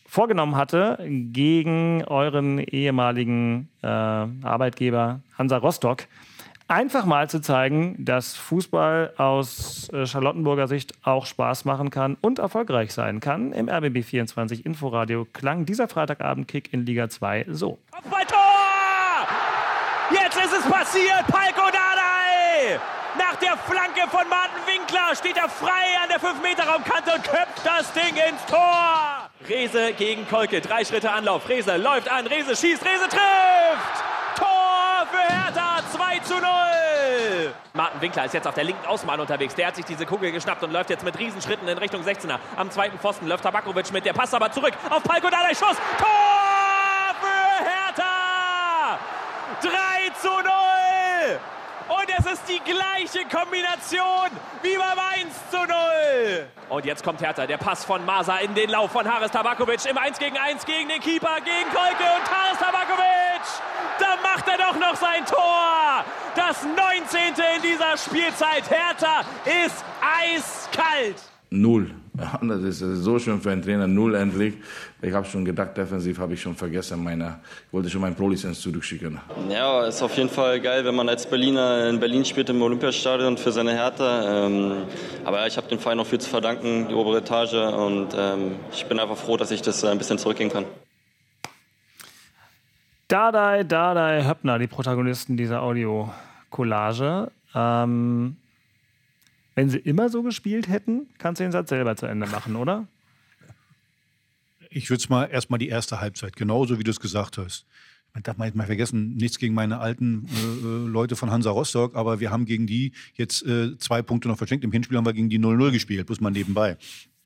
vorgenommen hatte, gegen euren ehemaligen äh, Arbeitgeber Hansa Rostock einfach mal zu zeigen, dass Fußball aus äh, Charlottenburger Sicht auch Spaß machen kann und erfolgreich sein kann. Im R B B vierundzwanzig Inforadio klang dieser Freitagabend-Kick in Liga zwei so. Kopfballtor! Jetzt ist es passiert! Palko Dardai! Nach der Flanke von Martin Winkler steht er frei an der fünf Meter Raumkante und köpft das Ding ins Tor! Rehse gegen Kolke, drei Schritte Anlauf. Rehse läuft an, Rehse schießt, Rehse trifft! Tor für Hertha, zwei zu null! Martin Winkler ist jetzt auf der linken Außenbahn unterwegs. Der hat sich diese Kugel geschnappt und läuft jetzt mit Riesenschritten in Richtung sechzehner. Am zweiten Pfosten läuft Tabakovic mit, der passt aber zurück auf Palko Dardai, Schuss! Tor für Hertha! drei zu null! Und es ist die gleiche Kombination wie beim eins zu null. Und jetzt kommt Hertha, der Pass von Masa in den Lauf von Haris Tabakovic im eins gegen eins gegen den Keeper, gegen Kolke und Haris Tabakovic. Da macht er doch noch sein Tor. Das neunzehnte in dieser Spielzeit. Hertha ist eiskalt. Null. Das ist so schön für einen Trainer, null endlich. Ich habe schon gedacht, defensiv habe ich schon vergessen. Meine, ich wollte schon meinen Pro-Lizenz zurückschicken. Ja, ist auf jeden Fall geil, wenn man als Berliner in Berlin spielt im Olympiastadion für seine Hertha. Ähm, aber ich habe dem Verein noch viel zu verdanken, die obere Etage. Und ähm, ich bin einfach froh, dass ich das ein bisschen zurückgehen kann. Dardai, Dardai, Höppner, die Protagonisten dieser Audio-Collage. Ähm, wenn sie immer so gespielt hätten, kannst du den Satz selber zu Ende machen, oder? Ich würde es mal erstmal die erste Halbzeit, genauso wie du es gesagt hast. Man darf mal nicht mal vergessen, nichts gegen meine alten äh, Leute von Hansa Rostock, aber wir haben gegen die jetzt äh, zwei Punkte noch verschenkt. Im Hinspiel haben wir gegen die null null gespielt, bloß mal nebenbei.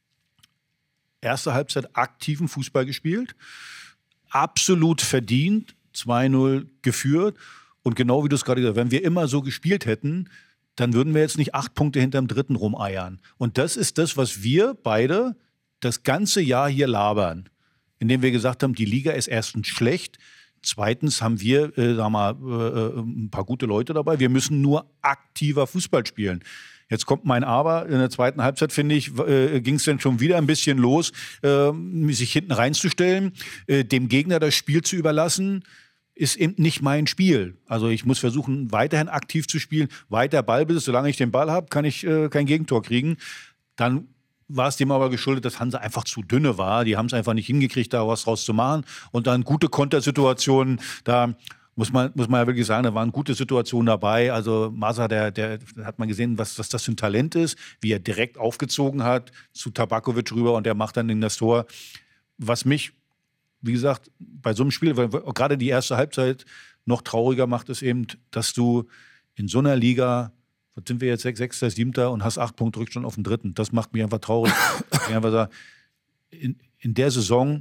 Erste Halbzeit aktiven Fußball gespielt, absolut verdient, zwei null geführt. Und genau wie du es gerade gesagt hast, wenn wir immer so gespielt hätten, dann würden wir jetzt nicht acht Punkte hinterm Dritten rumeiern. Und das ist das, was wir beide das ganze Jahr hier labern. Indem wir gesagt haben, die Liga ist erstens schlecht, zweitens haben wir äh, sag mal, äh, ein paar gute Leute dabei, wir müssen nur aktiver Fußball spielen. Jetzt kommt mein Aber. In der zweiten Halbzeit, finde ich, äh, ging es dann schon wieder ein bisschen los, äh, sich hinten reinzustellen, äh, dem Gegner das Spiel zu überlassen. Ist eben nicht mein Spiel. Also ich muss versuchen, weiterhin aktiv zu spielen, weiter Ballbesitz. Solange ich den Ball habe, kann ich äh, kein Gegentor kriegen. Dann war es dem aber geschuldet, dass Hansa einfach zu dünne war. Die haben es einfach nicht hingekriegt, da was draus zu machen. Und dann gute Kontersituationen, da muss man, muss man ja wirklich sagen, da waren gute Situationen dabei. Also Masa, der, der hat man gesehen, was, was das für ein Talent ist, wie er direkt aufgezogen hat zu Tabakovic rüber und der macht dann in das Tor. Was mich, wie gesagt, bei so einem Spiel, weil gerade die erste Halbzeit noch trauriger macht, ist eben, dass du in so einer Liga, was sind wir jetzt, sechster, siebter und hast acht Punkte Rückstand auf den Dritten. Das macht mich einfach traurig. Ich einfach sage, in, in der Saison,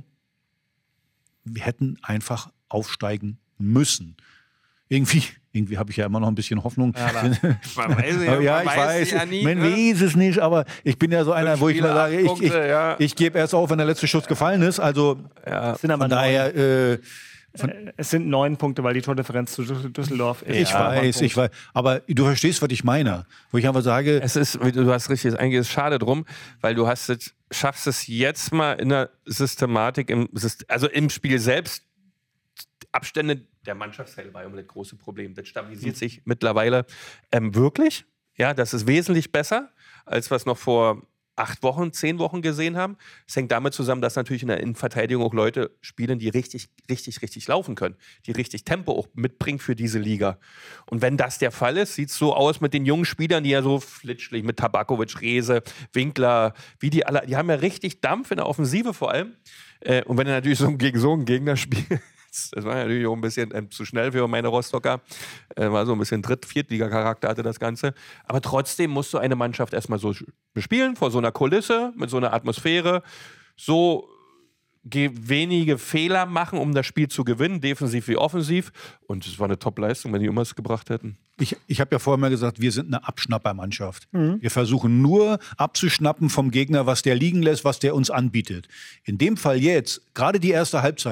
wir hätten einfach aufsteigen müssen. Irgendwie, irgendwie habe ich ja immer noch ein bisschen Hoffnung. Ja, man weiß ja, ja ich weiß weiß, ja nie, man ne? weiß es nicht, aber ich bin ja so einer, wo ich mal sage, ich, ich, ja. ich gebe erst auf, wenn der letzte Schuss gefallen ist. Also ja. Sind aber von daher... Äh, Von es sind neun Punkte, weil die Tordifferenz zu Düsseldorf ist. Ich ja, weiß, ich weiß. Aber du verstehst, was ich meine. Wo ich einfach sage... Es ist, du hast richtig, eigentlich ist es schade drum, weil du hast es, schaffst es jetzt mal in der Systematik, im, also im Spiel selbst, Abstände der Mannschaftsteile war immer das große Problem. Das stabilisiert sich mittlerweile ähm, wirklich. Ja, das ist wesentlich besser, als was noch vor acht Wochen, zehn Wochen gesehen haben. Es hängt damit zusammen, dass natürlich in der Innenverteidigung auch Leute spielen, die richtig, richtig, richtig laufen können, die richtig Tempo auch mitbringen für diese Liga. Und wenn das der Fall ist, sieht es so aus mit den jungen Spielern, die ja so flitschlich mit Tabakovic, Rehse, Winkler, wie die alle, die haben ja richtig Dampf in der Offensive vor allem. Äh, und wenn er natürlich so gegen so einen Gegner spielt, das war natürlich auch ein bisschen ähm, zu schnell für meine Rostocker. Äh, war so ein bisschen Dritt-, Viertliga-Charakter hatte das Ganze. Aber trotzdem musst du eine Mannschaft erstmal so bespielen, vor so einer Kulisse, mit so einer Atmosphäre. So wenige Fehler machen, um das Spiel zu gewinnen, defensiv wie offensiv. Und es war eine Top-Leistung, wenn die immer es gebracht hätten. Ich, ich habe ja vorher mal gesagt, wir sind eine Abschnappermannschaft. Mhm. Wir versuchen nur abzuschnappen vom Gegner, was der liegen lässt, was der uns anbietet. In dem Fall jetzt, gerade die erste Halbzeit,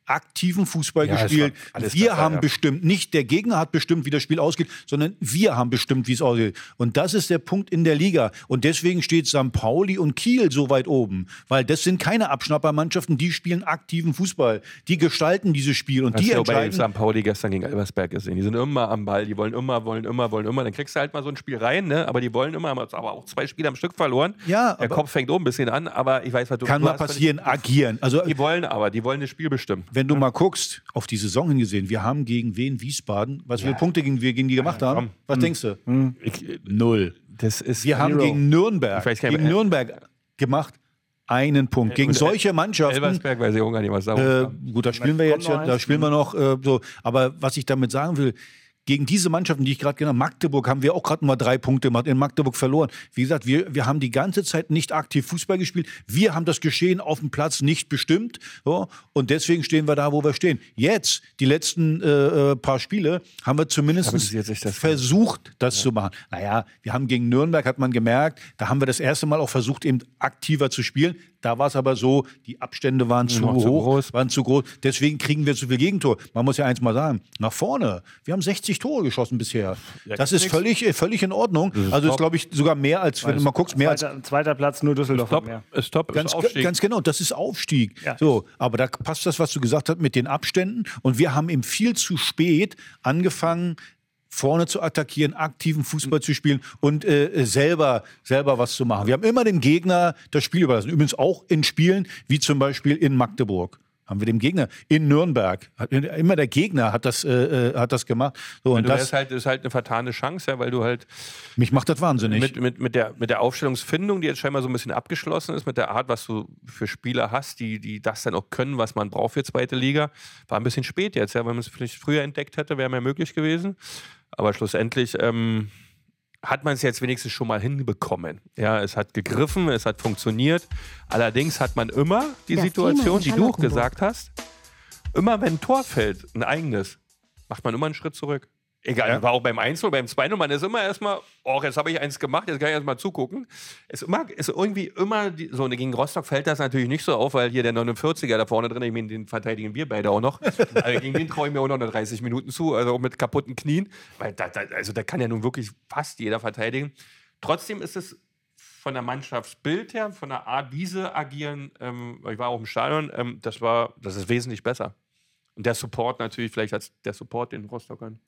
aktiven Fußball Ja, es gespielt. war alles Wir besser, haben ja. bestimmt, nicht der Gegner hat bestimmt, wie das Spiel ausgeht, sondern wir haben bestimmt, wie es ausgeht. Und das ist der Punkt in der Liga. Und deswegen steht Sankt Pauli und Kiel so weit oben. Weil das sind keine Abschnappermannschaften, die spielen aktiven Fußball. Die gestalten dieses Spiel und Hast die du ja bei entscheiden. Sankt Pauli gestern gegen Elversberg gesehen. Die sind immer am Ball, die wollen immer, wollen immer, wollen immer. Dann kriegst du halt mal so ein Spiel rein, ne? Aber die wollen immer, haben aber auch zwei Spiele am Stück verloren. Ja, der aber Kopf fängt oben ein bisschen an, aber ich weiß, was du kann du mal hast passieren, völlig- agieren. Also Die wollen aber, die wollen das Spiel bestimmen. wenn du mal guckst, auf die Saison hingesehen, wir haben gegen wen Wiesbaden, was viele Punkte gegen, wir gegen die gemacht haben? komm. Was denkst du? Ich, Null. das ist Wir haben gegen Nürnberg, Ich weiß gar nicht gegen mehr. Nürnberg gemacht einen Punkt. Gegen Und solche Mannschaften. Elversberg weiß ich auch gar nicht, was da Äh, rumkam. gut, da spielen wir kommt jetzt, noch ja, eins. da spielen wir noch äh, so. Aber was ich damit sagen will, gegen diese Mannschaften, die ich gerade genannt habe, Magdeburg, haben wir auch gerade mal drei Punkte gemacht, in Magdeburg verloren. Wie gesagt, wir, wir haben die ganze Zeit nicht aktiv Fußball gespielt. Wir haben das Geschehen auf dem Platz nicht bestimmt. So, und deswegen stehen wir da, wo wir stehen. Jetzt, die letzten äh, äh, paar Spiele, haben wir zumindest Stabilisiert sich das. versucht, das zu machen. Naja, wir haben gegen Nürnberg, hat man gemerkt, da haben wir das erste Mal auch versucht, eben aktiver zu spielen. Da war es aber so, die Abstände waren zu Noch hoch, zu groß. waren zu groß. Deswegen kriegen wir zu viel Gegentor. Man muss ja eins mal sagen, nach vorne. Wir haben sechzig Tore geschossen bisher. Das ist völlig, äh, völlig in Ordnung. Also ist, glaube ich, sogar mehr als, wenn du mal guckst, mehr als Zweiter, zweiter Platz, nur Düsseldorf. Stopp, mehr. ist top, Ganz, ist Aufstieg. ganz genau, das ist Aufstieg. Ja. So, aber da passt das, was du gesagt hast, mit den Abständen. Und wir haben eben viel zu spät angefangen, vorne zu attackieren, aktiven Fußball zu spielen und äh, selber, selber was zu machen. Wir haben immer dem Gegner das Spiel überlassen. Übrigens auch in Spielen, wie zum Beispiel in Magdeburg. Haben wir dem Gegner in Nürnberg. Hat, immer der Gegner hat das, äh, hat das gemacht. So, und du das, das halt, das ist halt eine vertane Chance, ja, weil du halt mich macht das wahnsinnig. mit, mit, mit, der, mit der Aufstellungsfindung, die jetzt scheinbar so ein bisschen abgeschlossen ist, mit der Art, was du für Spieler hast, die, die das dann auch können, was man braucht für zweite Liga, war ein bisschen spät jetzt. Ja, wenn man es vielleicht früher entdeckt hätte, wäre mehr möglich gewesen. Aber schlussendlich ähm, hat man es jetzt wenigstens schon mal hinbekommen. Ja, es hat gegriffen, es hat funktioniert. Allerdings hat man immer die Das Situation, Thema in die du auch Charlottenburg. gesagt hast, immer wenn ein Tor fällt, ein eigenes, macht man immer einen Schritt zurück. Egal, war auch beim eins null, beim zwei null, man ist immer erstmal, oh, jetzt habe ich eins gemacht, jetzt kann ich erstmal zugucken. Ist immer, ist irgendwie immer, die, so gegen Rostock fällt das natürlich nicht so auf, weil hier der neunundvierziger da vorne drin, ich meine, den verteidigen wir beide auch noch. Also gegen den traue ich mir auch noch dreißig Minuten zu, also auch mit kaputten Knien. Weil da, da, also da kann ja nun wirklich fast jeder verteidigen. Trotzdem ist es von der Mannschaftsbild her, von der Art, wie sie agieren, ähm, ich war auch im Stadion, ähm, das war, das ist wesentlich besser. Und der Support natürlich, vielleicht als der Support den Rostockern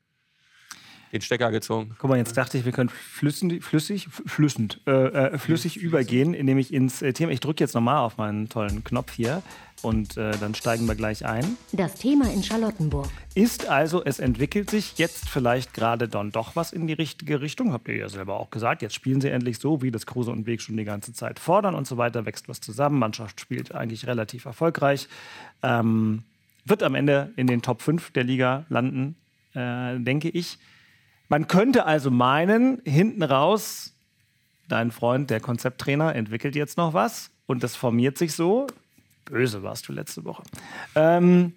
den Stecker gezogen. Guck mal, jetzt dachte ich, wir können flüssend, flüssig, flüssend, äh, äh, flüssig übergehen, indem ich ins äh, Thema, ich drücke jetzt nochmal auf meinen tollen Knopf hier und äh, dann steigen wir gleich ein. Das Thema in Charlottenburg. Ist also, es entwickelt sich jetzt vielleicht gerade dann doch was in die richtige Richtung, habt ihr ja selber auch gesagt. Jetzt spielen sie endlich so, wie das Kruse und Weg schon die ganze Zeit fordern und so weiter, wächst was zusammen, Mannschaft spielt eigentlich relativ erfolgreich, ähm, wird am Ende in den Top fünf der Liga landen, äh, denke ich. Man könnte also meinen, hinten raus, dein Freund, der Konzepttrainer, entwickelt jetzt noch was und das formiert sich so. Böse warst du letzte Woche. Ähm,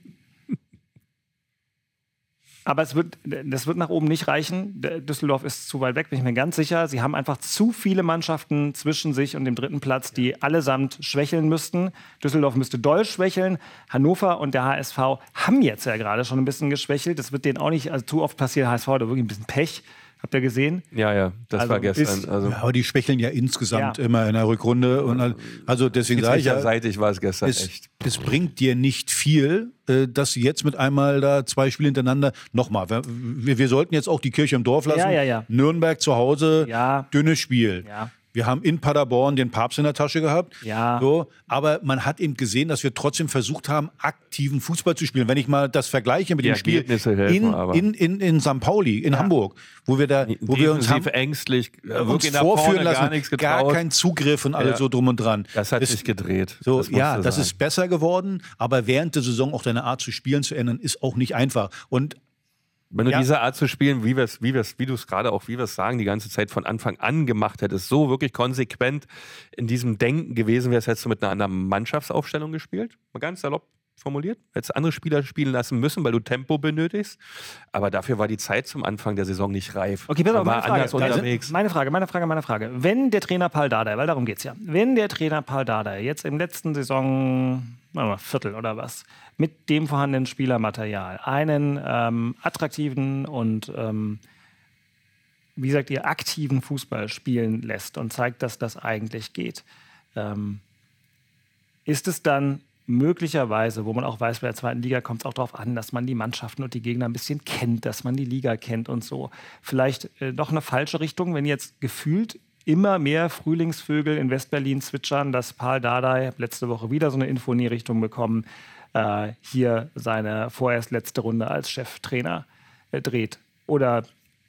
aber es wird, das wird nach oben nicht reichen. Düsseldorf ist zu weit weg, bin ich mir ganz sicher. Sie haben einfach zu viele Mannschaften zwischen sich und dem dritten Platz, die allesamt schwächeln müssten. Düsseldorf müsste doll schwächeln. Hannover und der H S V haben jetzt ja gerade schon ein bisschen geschwächelt. Das wird denen auch nicht, also zu oft passiert. H S V hat wirklich ein bisschen Pech. Habt ihr gesehen? Ja, ja, das Also war gestern. ist- Also, Ja, aber die schwächeln ja insgesamt Ja. immer in der Rückrunde. Und al- also deswegen sage ich ja, seitig war es gestern es, echt. es bringt dir nicht viel, äh, dass sie jetzt mit einmal da zwei Spiele hintereinander, nochmal, wir, wir sollten jetzt auch die Kirche im Dorf lassen. Ja, ja, ja. Nürnberg zu Hause, Ja. dünnes Spiel. Ja. Wir haben in Paderborn den Papst in der Tasche gehabt. Ja. So, aber man hat eben gesehen, dass wir trotzdem versucht haben, aktiven Fußball zu spielen. Wenn ich mal das vergleiche mit Die dem Spiel Ergebnisse helfen in, aber. in, in, in Sankt Pauli, in Hamburg, wo wir da, wo wir uns haben, Defensiv ängstlich, äh, uns wirklich nach vorführen vorne lassen, gar nichts gar getraut. kein Zugriff und alles Ja. so drum und dran. Das hat Es- sich gedreht. So, Das musste ja, das sein. ist besser geworden, aber während der Saison auch deine Art zu spielen zu ändern, ist auch nicht einfach. Und Wenn du Ja. diese Art zu spielen, wie, wir's, wie, wir's, wie du es gerade auch, wie wir es sagen, die ganze Zeit von Anfang an gemacht hättest, so wirklich konsequent in diesem Denken gewesen wärst, hättest du mit einer anderen Mannschaftsaufstellung gespielt. Mal ganz salopp formuliert. Hättest andere Spieler spielen lassen müssen, weil du Tempo benötigst. Aber dafür war die Zeit zum Anfang der Saison nicht reif. Okay, pass auf, Man meine war anders Frage. unterwegs. Meine Frage, meine Frage, meine Frage. Wenn der Trainer Paul Dardai, weil darum geht's ja, wenn der Trainer Paul Dardai jetzt im letzten Saison mal Viertel oder was, mit dem vorhandenen Spielermaterial einen ähm, attraktiven und ähm, wie sagt ihr, aktiven Fußball spielen lässt und zeigt, dass das eigentlich geht, ähm, ist es dann möglicherweise, wo man auch weiß, bei der zweiten Liga kommt es auch darauf an, dass man die Mannschaften und die Gegner ein bisschen kennt, dass man die Liga kennt und so. Vielleicht äh, doch eine falsche Richtung, wenn jetzt gefühlt immer mehr Frühlingsvögel in Westberlin zwitschern, dass Paul Dardai, ich habe letzte Woche wieder so eine Info in die Richtung bekommen, äh, hier seine vorerst letzte Runde als Cheftrainer äh, dreht. Oder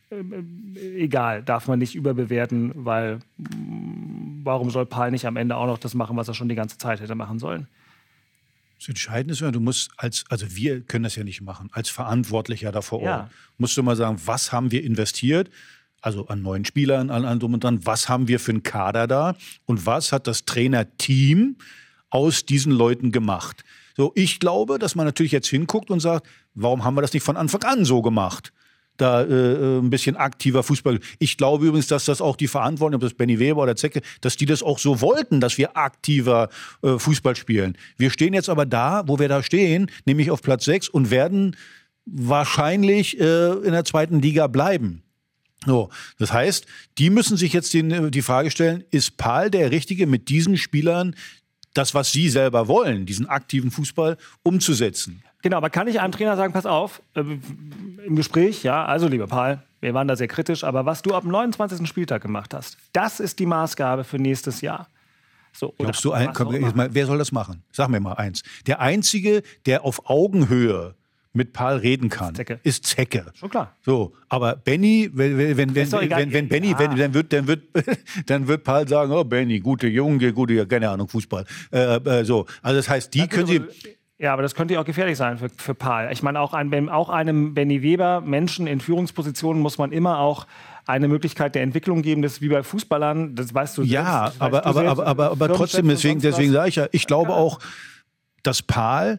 äh, egal, darf man nicht überbewerten, weil mh, warum soll Paul nicht am Ende auch noch das machen, was er schon die ganze Zeit hätte machen sollen? Das Entscheidende ist, du musst als, also wir können das ja nicht machen, als Verantwortlicher da vor Ort, ja. musst du mal sagen, was haben wir investiert, also an neuen Spielern, an allem drum und dran, was haben wir für einen Kader da und was hat das Trainerteam aus diesen Leuten gemacht. So, ich glaube, dass man natürlich jetzt hinguckt und sagt, warum haben wir das nicht von Anfang an so gemacht? Da äh, ein bisschen aktiver Fußball. Ich glaube übrigens, dass das auch die Verantwortlichen, ob das Benny Weber oder Zecke, dass die das auch so wollten, dass wir aktiver äh, Fußball spielen. Wir stehen jetzt aber da, wo wir da stehen, nämlich auf Platz sechs und werden wahrscheinlich äh, in der zweiten Liga bleiben. So, das heißt, die müssen sich jetzt den, die Frage stellen, ist Paul der Richtige, mit diesen Spielern das, was sie selber wollen, diesen aktiven Fußball umzusetzen? Genau, aber kann ich einem Trainer sagen, pass auf, äh, im Gespräch, ja, also lieber Paul, wir waren da sehr kritisch, aber was du ab dem neunundzwanzigsten Spieltag gemacht hast, das ist die Maßgabe für nächstes Jahr. So, Glaubst du, ein, komm, jetzt mal, wer soll das machen? Sag mir mal eins. Der Einzige, der auf Augenhöhe mit Paul reden kann, Zecke. ist Zecke. Schon klar. So, aber Benny, wenn, wenn, wenn, wenn, wenn, wenn Benny, ja. wenn, dann wird, dann wird, dann wird Paul sagen, oh Benny, gute Junge, gute, keine Ahnung, Fußball. Äh, äh, so, also das heißt, die das können sie. Ja, aber das könnte ja auch gefährlich sein für, für Paul. Ich meine, auch, ein, auch einem Benny Weber, Menschen in Führungspositionen, muss man immer auch eine Möglichkeit der Entwicklung geben. Das ist wie bei Fußballern, das weißt du ja, selbst. Ja, aber, aber, aber, aber, aber trotzdem, deswegen, deswegen sage ich ja, ich glaube auch, dass Paul,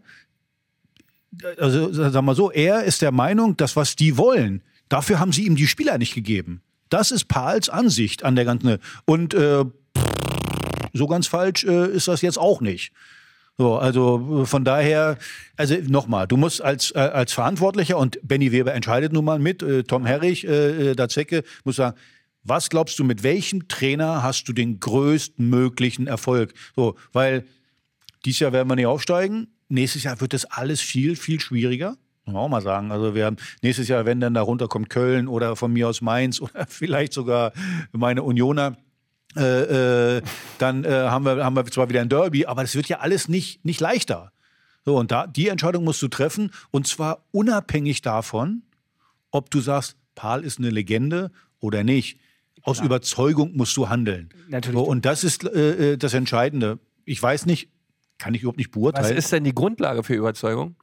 also sag mal so, er ist der Meinung, dass was die wollen, dafür haben sie ihm die Spieler nicht gegeben. Das ist Pauls Ansicht an der ganzen. Und äh, so ganz falsch äh, ist das jetzt auch nicht. So, also von daher, also nochmal, du musst als, äh, als Verantwortlicher, und Benny Weber entscheidet nun mal mit, äh, Tom Herrich, äh, der Zecke, muss sagen, was glaubst du, mit welchem Trainer hast du den größtmöglichen Erfolg? So, weil dieses Jahr werden wir nicht aufsteigen, nächstes Jahr wird das alles viel, viel schwieriger. Muss man auch mal sagen. Also wir haben nächstes Jahr, wenn dann da runterkommt Köln oder von mir aus Mainz oder vielleicht sogar meine Unioner, Äh, äh, dann äh, haben, wir, haben wir zwar wieder ein Derby, aber das wird ja alles nicht, nicht leichter. So, und da, die Entscheidung musst du treffen, und zwar unabhängig davon, ob du sagst, Paul ist eine Legende oder nicht. Aus Klar. Überzeugung musst du handeln. Natürlich. So, und das ist äh, das Entscheidende. Ich weiß nicht, kann ich überhaupt nicht beurteilen. Was ist denn die Grundlage für Überzeugung?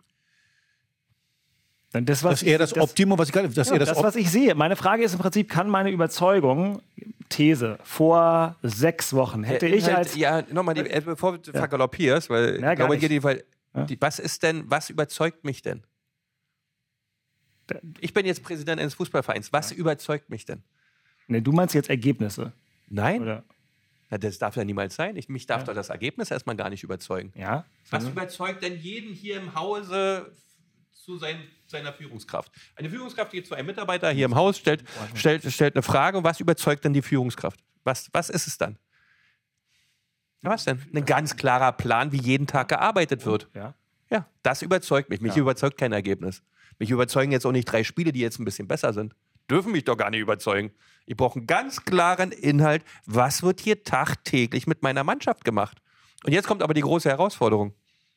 Das, was dass er das, das Optimum, was ich gerade, dass ja, er das, das was ich sehe. Meine Frage ist im Prinzip, kann meine Überzeugung, These, vor sechs Wochen hätte ja, ich halt, als... Ja, nochmal, die, äh, bevor du ja. vergaloppierst, weil ja, ich glaube, die, weil, ja. die, was ist denn, was überzeugt mich denn? Ich bin jetzt Präsident eines Fußballvereins. Was ja. überzeugt mich denn? Nee, du meinst jetzt Ergebnisse? Nein. Oder? Na, das darf ja niemals sein. Ich, mich darf ja. doch das Ergebnis erstmal gar nicht überzeugen. Ja. Was überzeugt denn jeden hier im Hause zu sein, seiner Führungskraft? Eine Führungskraft geht zu einem Mitarbeiter hier im Haus, stellt, stellt, stellt eine Frage, und was überzeugt denn die Führungskraft? Was, was ist es dann? Was denn? Ein ganz klarer Plan, wie jeden Tag gearbeitet wird. Ja, ja das überzeugt mich. Mich ja. überzeugt kein Ergebnis. Mich überzeugen jetzt auch nicht drei Spiele, die jetzt ein bisschen besser sind. Dürfen mich doch gar nicht überzeugen. Ich brauche einen ganz klaren Inhalt. Was wird hier tagtäglich mit meiner Mannschaft gemacht? Und jetzt kommt aber die große Herausforderung.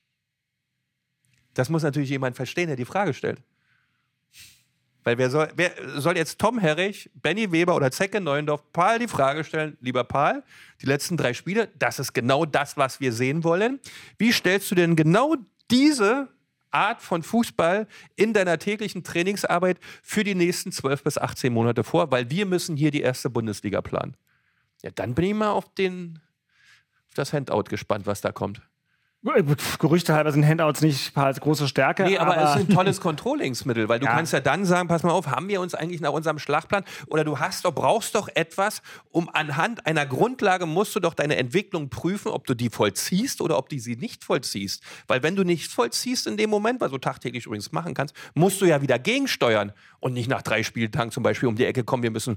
Das muss natürlich jemand verstehen, der die Frage stellt. Weil wer soll, wer soll jetzt Tom Herrich, Benny Weber oder Zecke Neuendorf Paul die Frage stellen, lieber Paul, die letzten drei Spiele, das ist genau das, was wir sehen wollen. Wie stellst du denn genau diese Art von Fußball in deiner täglichen Trainingsarbeit für die nächsten zwölf bis achtzehn Monate vor? Weil wir müssen hier die erste Bundesliga planen. Ja, dann bin ich mal auf, den, auf das Handout gespannt, was da kommt. Gerüchte halber sind Handouts nicht als große Stärke. Nee, aber, aber es ist ein tolles Controllingsmittel, weil du Ja. kannst ja dann sagen, pass mal auf, haben wir uns eigentlich nach unserem Schlachtplan oder du hast doch, brauchst doch etwas, um anhand einer Grundlage musst du doch deine Entwicklung prüfen, ob du die vollziehst oder ob du sie nicht vollziehst. Weil wenn du nichts vollziehst in dem Moment, was du tagtäglich übrigens machen kannst, musst du ja wieder gegensteuern und nicht nach drei Spieltagen zum Beispiel um die Ecke kommen, wir müssen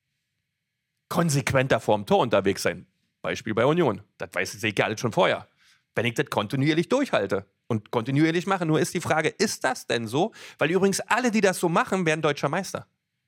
konsequenter vorm Tor unterwegs sein. Beispiel bei Union. Das weiß ich ja alles schon vorher. Wenn ich das kontinuierlich durchhalte und kontinuierlich mache. Nur ist die Frage, ist das denn so? Weil übrigens alle, die das so machen, werden deutscher Meister.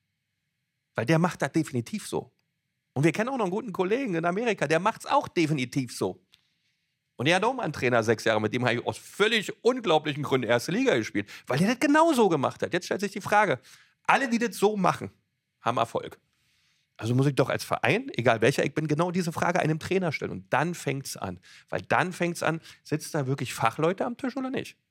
Weil der macht das definitiv so. Und wir kennen auch noch einen guten Kollegen in Amerika, der macht es auch definitiv so. Und er hat auch mal einen Trainer sechs Jahre, mit dem habe ich aus völlig unglaublichen Gründen erste Liga gespielt. Weil der das genau so gemacht hat. Jetzt stellt sich die Frage, alle, die das so machen, haben Erfolg. Also muss ich doch als Verein, egal welcher ich bin, genau diese Frage einem Trainer stellen. Und dann fängt es an. Weil dann fängt es an, sitzt da wirklich Fachleute am Tisch oder nicht?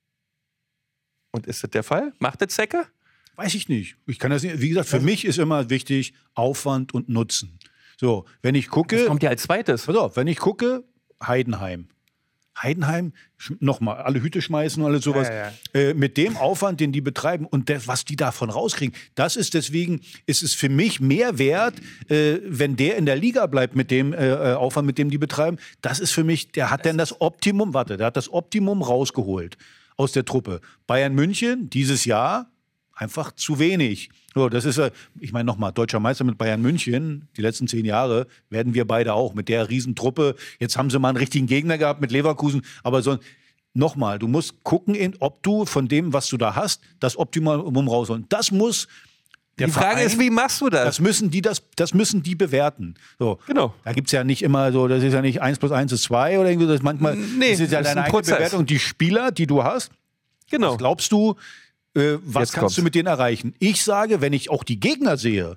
Und ist das der Fall? Macht das Zecke? Weiß ich nicht. Ich kann das nicht. Wie gesagt, für also, mich ist immer wichtig Aufwand und Nutzen. So, wenn ich gucke. Das kommt ja als zweites. Pass auf, wenn ich gucke, Heidenheim. Heidenheim, nochmal, alle Hüte schmeißen und alles sowas. Ja, ja, ja. Äh, mit dem Aufwand, den die betreiben und das, was die davon rauskriegen, das ist deswegen, ist es für mich mehr wert, äh, wenn der in der Liga bleibt mit dem äh, Aufwand, mit dem die betreiben. Das ist für mich, der hat das dann das Optimum, warte, der hat das Optimum rausgeholt aus der Truppe. Bayern München, dieses Jahr, einfach zu wenig. So, das ist, ich meine nochmal, deutscher Meister mit Bayern München, die letzten zehn Jahre, werden wir beide auch mit der Riesentruppe. Jetzt haben sie mal einen richtigen Gegner gehabt mit Leverkusen, aber so, nochmal, du musst gucken, ob du von dem, was du da hast, das Optimum rausholen. Das muss der Die Frage Verein, ist, wie machst du das? Das müssen die, das, das müssen die bewerten. So. Genau. Da gibt es ja nicht immer so, das ist ja nicht eins plus eins ist zwei oder irgendwie, das ist manchmal, nee, das ist ja das ist deine ein eigene Prozess. Bewertung. Die Spieler, die du hast, genau. was glaubst du, Äh, was Jetzt kannst kommt's. du mit denen erreichen? Ich sage, wenn ich auch die Gegner sehe,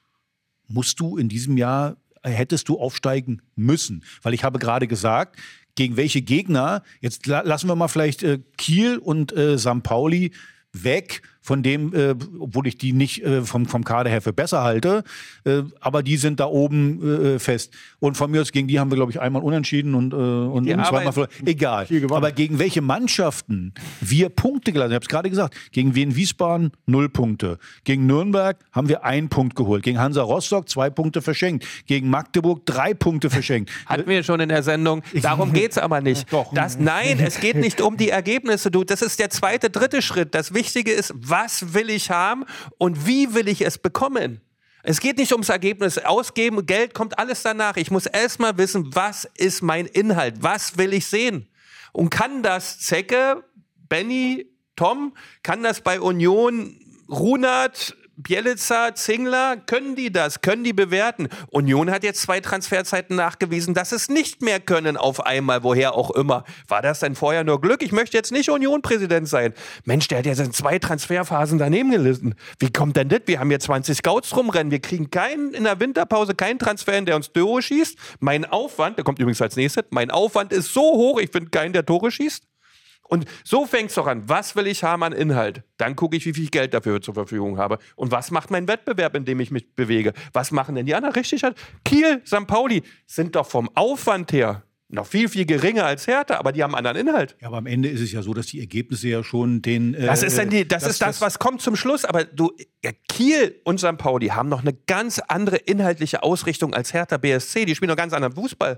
musst du in diesem Jahr, äh, hättest du aufsteigen müssen. Weil ich habe gerade gesagt, gegen welche Gegner, jetzt la- lassen wir mal vielleicht äh, Kiel und äh, Sankt Pauli weg, von dem, äh, obwohl ich die nicht äh, vom, vom Kader her für besser halte, äh, aber die sind da oben äh, fest. Und von mir aus, gegen die haben wir, glaube ich, einmal unentschieden und, äh, und, Die und zweimal Arbeit- verloren. Egal. Viel gewonnen. Aber gegen welche Mannschaften wir Punkte gelassen haben, ich habe es gerade gesagt, gegen Wien Wiesbaden null Punkte. Gegen Nürnberg haben wir einen Punkt geholt. Gegen Hansa Rostock zwei Punkte verschenkt. Gegen Magdeburg drei Punkte verschenkt. Hatten wir schon in der Sendung. Darum geht es aber nicht. Doch. Das, nein, es geht nicht um die Ergebnisse. Du, das ist der zweite, dritte Schritt. Das Wichtige ist, was will ich haben und wie will ich es bekommen? Es geht nicht ums Ergebnis. Ausgeben, Geld kommt alles danach. Ich muss erst mal wissen, was ist mein Inhalt? Was will ich sehen? Und kann das Zecke, Benny, Tom, kann das bei Union, Runert, Bielitzer, Zingler, können die das? Können die bewerten? Union hat jetzt zwei Transferzeiten nachgewiesen, dass es nicht mehr können auf einmal, woher auch immer. War das denn vorher nur Glück? Ich möchte jetzt nicht Union-Präsident sein. Mensch, der hat jetzt in zwei Transferphasen daneben gelitten. Wie kommt denn das? Wir haben hier zwanzig Scouts rumrennen. Wir kriegen keinen in der Winterpause, keinen Transfer hin, der uns Tore schießt. Mein Aufwand, der kommt übrigens als nächstes, mein Aufwand ist so hoch, ich finde keinen, der Tore schießt. Und so fängt es doch an. Was will ich haben an Inhalt? Dann gucke ich, wie viel Geld dafür zur Verfügung habe. Und was macht mein Wettbewerb, in dem ich mich bewege? Was machen denn die anderen? Richtig, Kiel, Sankt Pauli sind doch vom Aufwand her noch viel, viel geringer als Hertha, aber die haben einen anderen Inhalt. Ja, aber am Ende ist es ja so, dass die Ergebnisse ja schon den... Äh, Das ist, dann die, das, ist das, was kommt zum Schluss. Aber du, ja, Kiel und Sankt Pauli haben noch eine ganz andere inhaltliche Ausrichtung als Hertha B S C. Die spielen noch ganz anderen Fußball.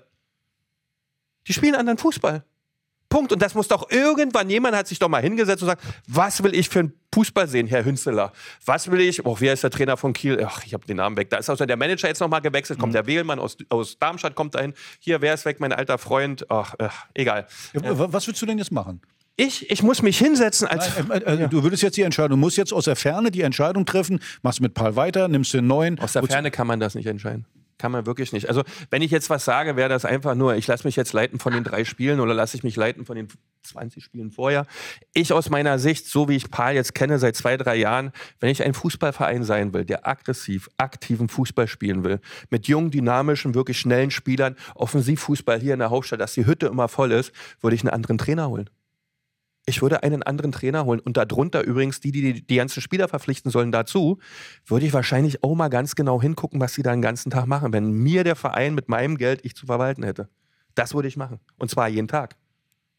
Die spielen anderen Fußball. Punkt. Und das muss doch irgendwann, jemand hat sich doch mal hingesetzt und sagt, was will ich für einen Fußball sehen, Herr Hünzeler? Was will ich, oh, wer ist der Trainer von Kiel? Ach, ich habe den Namen weg. Da ist außer der Manager jetzt noch mal gewechselt, kommt mhm. der Wählmann aus, aus Darmstadt, kommt dahin. Hier, wer ist weg, mein alter Freund? Ach, äh, egal. Ja, was willst du denn jetzt machen? Ich, ich muss mich hinsetzen als... Nein, äh, äh, du würdest jetzt die Entscheidung, du musst jetzt aus der Ferne die Entscheidung treffen, machst mit Paul weiter, nimmst den neuen. Aus der Ferne kann man das nicht entscheiden. Kann man wirklich nicht. Also, wenn ich jetzt was sage, wäre das einfach nur, ich lasse mich jetzt leiten von den drei Spielen oder lasse ich mich leiten von den zwanzig Spielen vorher. Ich aus meiner Sicht, so wie ich Paul jetzt kenne seit zwei, drei Jahren, wenn ich ein Fußballverein sein will, der aggressiv, aktiven Fußball spielen will, mit jungen, dynamischen, wirklich schnellen Spielern, Offensivfußball hier in der Hauptstadt, dass die Hütte immer voll ist, würde ich einen anderen Trainer holen. Ich würde einen anderen Trainer holen und darunter übrigens die, die die ganzen Spieler verpflichten sollen dazu, würde ich wahrscheinlich auch mal ganz genau hingucken, was sie da den ganzen Tag machen, wenn mir der Verein mit meinem Geld ich zu verwalten hätte. Das würde ich machen. Und zwar jeden Tag.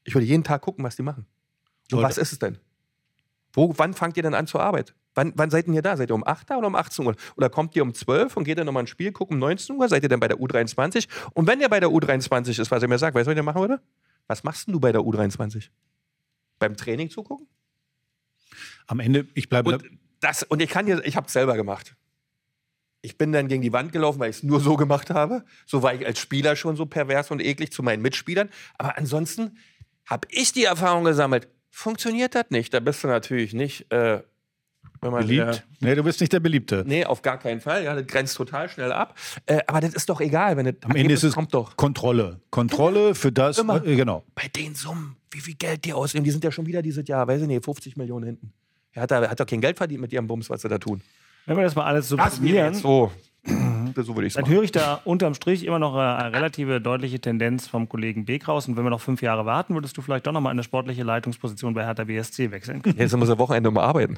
Ich würde jeden Tag gucken, was die machen. Und was ist es denn? Wo, wann fangt ihr denn an zur Arbeit? Wann, wann seid ihr da? Seid ihr um acht Uhr oder um achtzehn Uhr? Oder kommt ihr um zwölf und geht dann nochmal ein Spiel, guckt um neunzehn Uhr? Seid ihr dann bei der U dreiundzwanzig? Und wenn ihr bei der U dreiundzwanzig ist, was ihr mir sagt, weißt du, was ihr machen würde? Was machst denn du bei der U dreiundzwanzig? Beim Training zugucken? Am Ende, ich bleibe... Und, das, und ich kann dir, ich habe es selber gemacht. Ich bin dann gegen die Wand gelaufen, weil ich es nur so gemacht habe. So war ich als Spieler schon so pervers und eklig zu meinen Mitspielern. Aber ansonsten habe ich die Erfahrung gesammelt, funktioniert das nicht. Da bist du natürlich nicht... Äh, wenn man beliebt? Der, nee, du bist nicht der Beliebte. Nee, auf gar keinen Fall. Ja, das grenzt total schnell ab. Äh, aber das ist doch egal, wenn das Am Ende ist es kommt doch. Kontrolle. Kontrolle für das, Immer. Äh, genau. Bei den Summen, wie viel Geld die ausgeben, die sind ja schon wieder dieses Jahr, weiß ich nicht, fünfzig Millionen hinten. Er hat, da, hat doch kein Geld verdient mit ihrem Bums, was sie da tun. Wenn wir das mal alles so Das wäre jetzt so. So würde ich Dann höre ich da unterm Strich immer noch eine relative deutliche Tendenz vom Kollegen Beek raus. Und wenn wir noch fünf Jahre warten, würdest du vielleicht doch noch mal eine sportliche Leitungsposition bei Hertha B S C wechseln können. Jetzt muss er Wochenende mal arbeiten.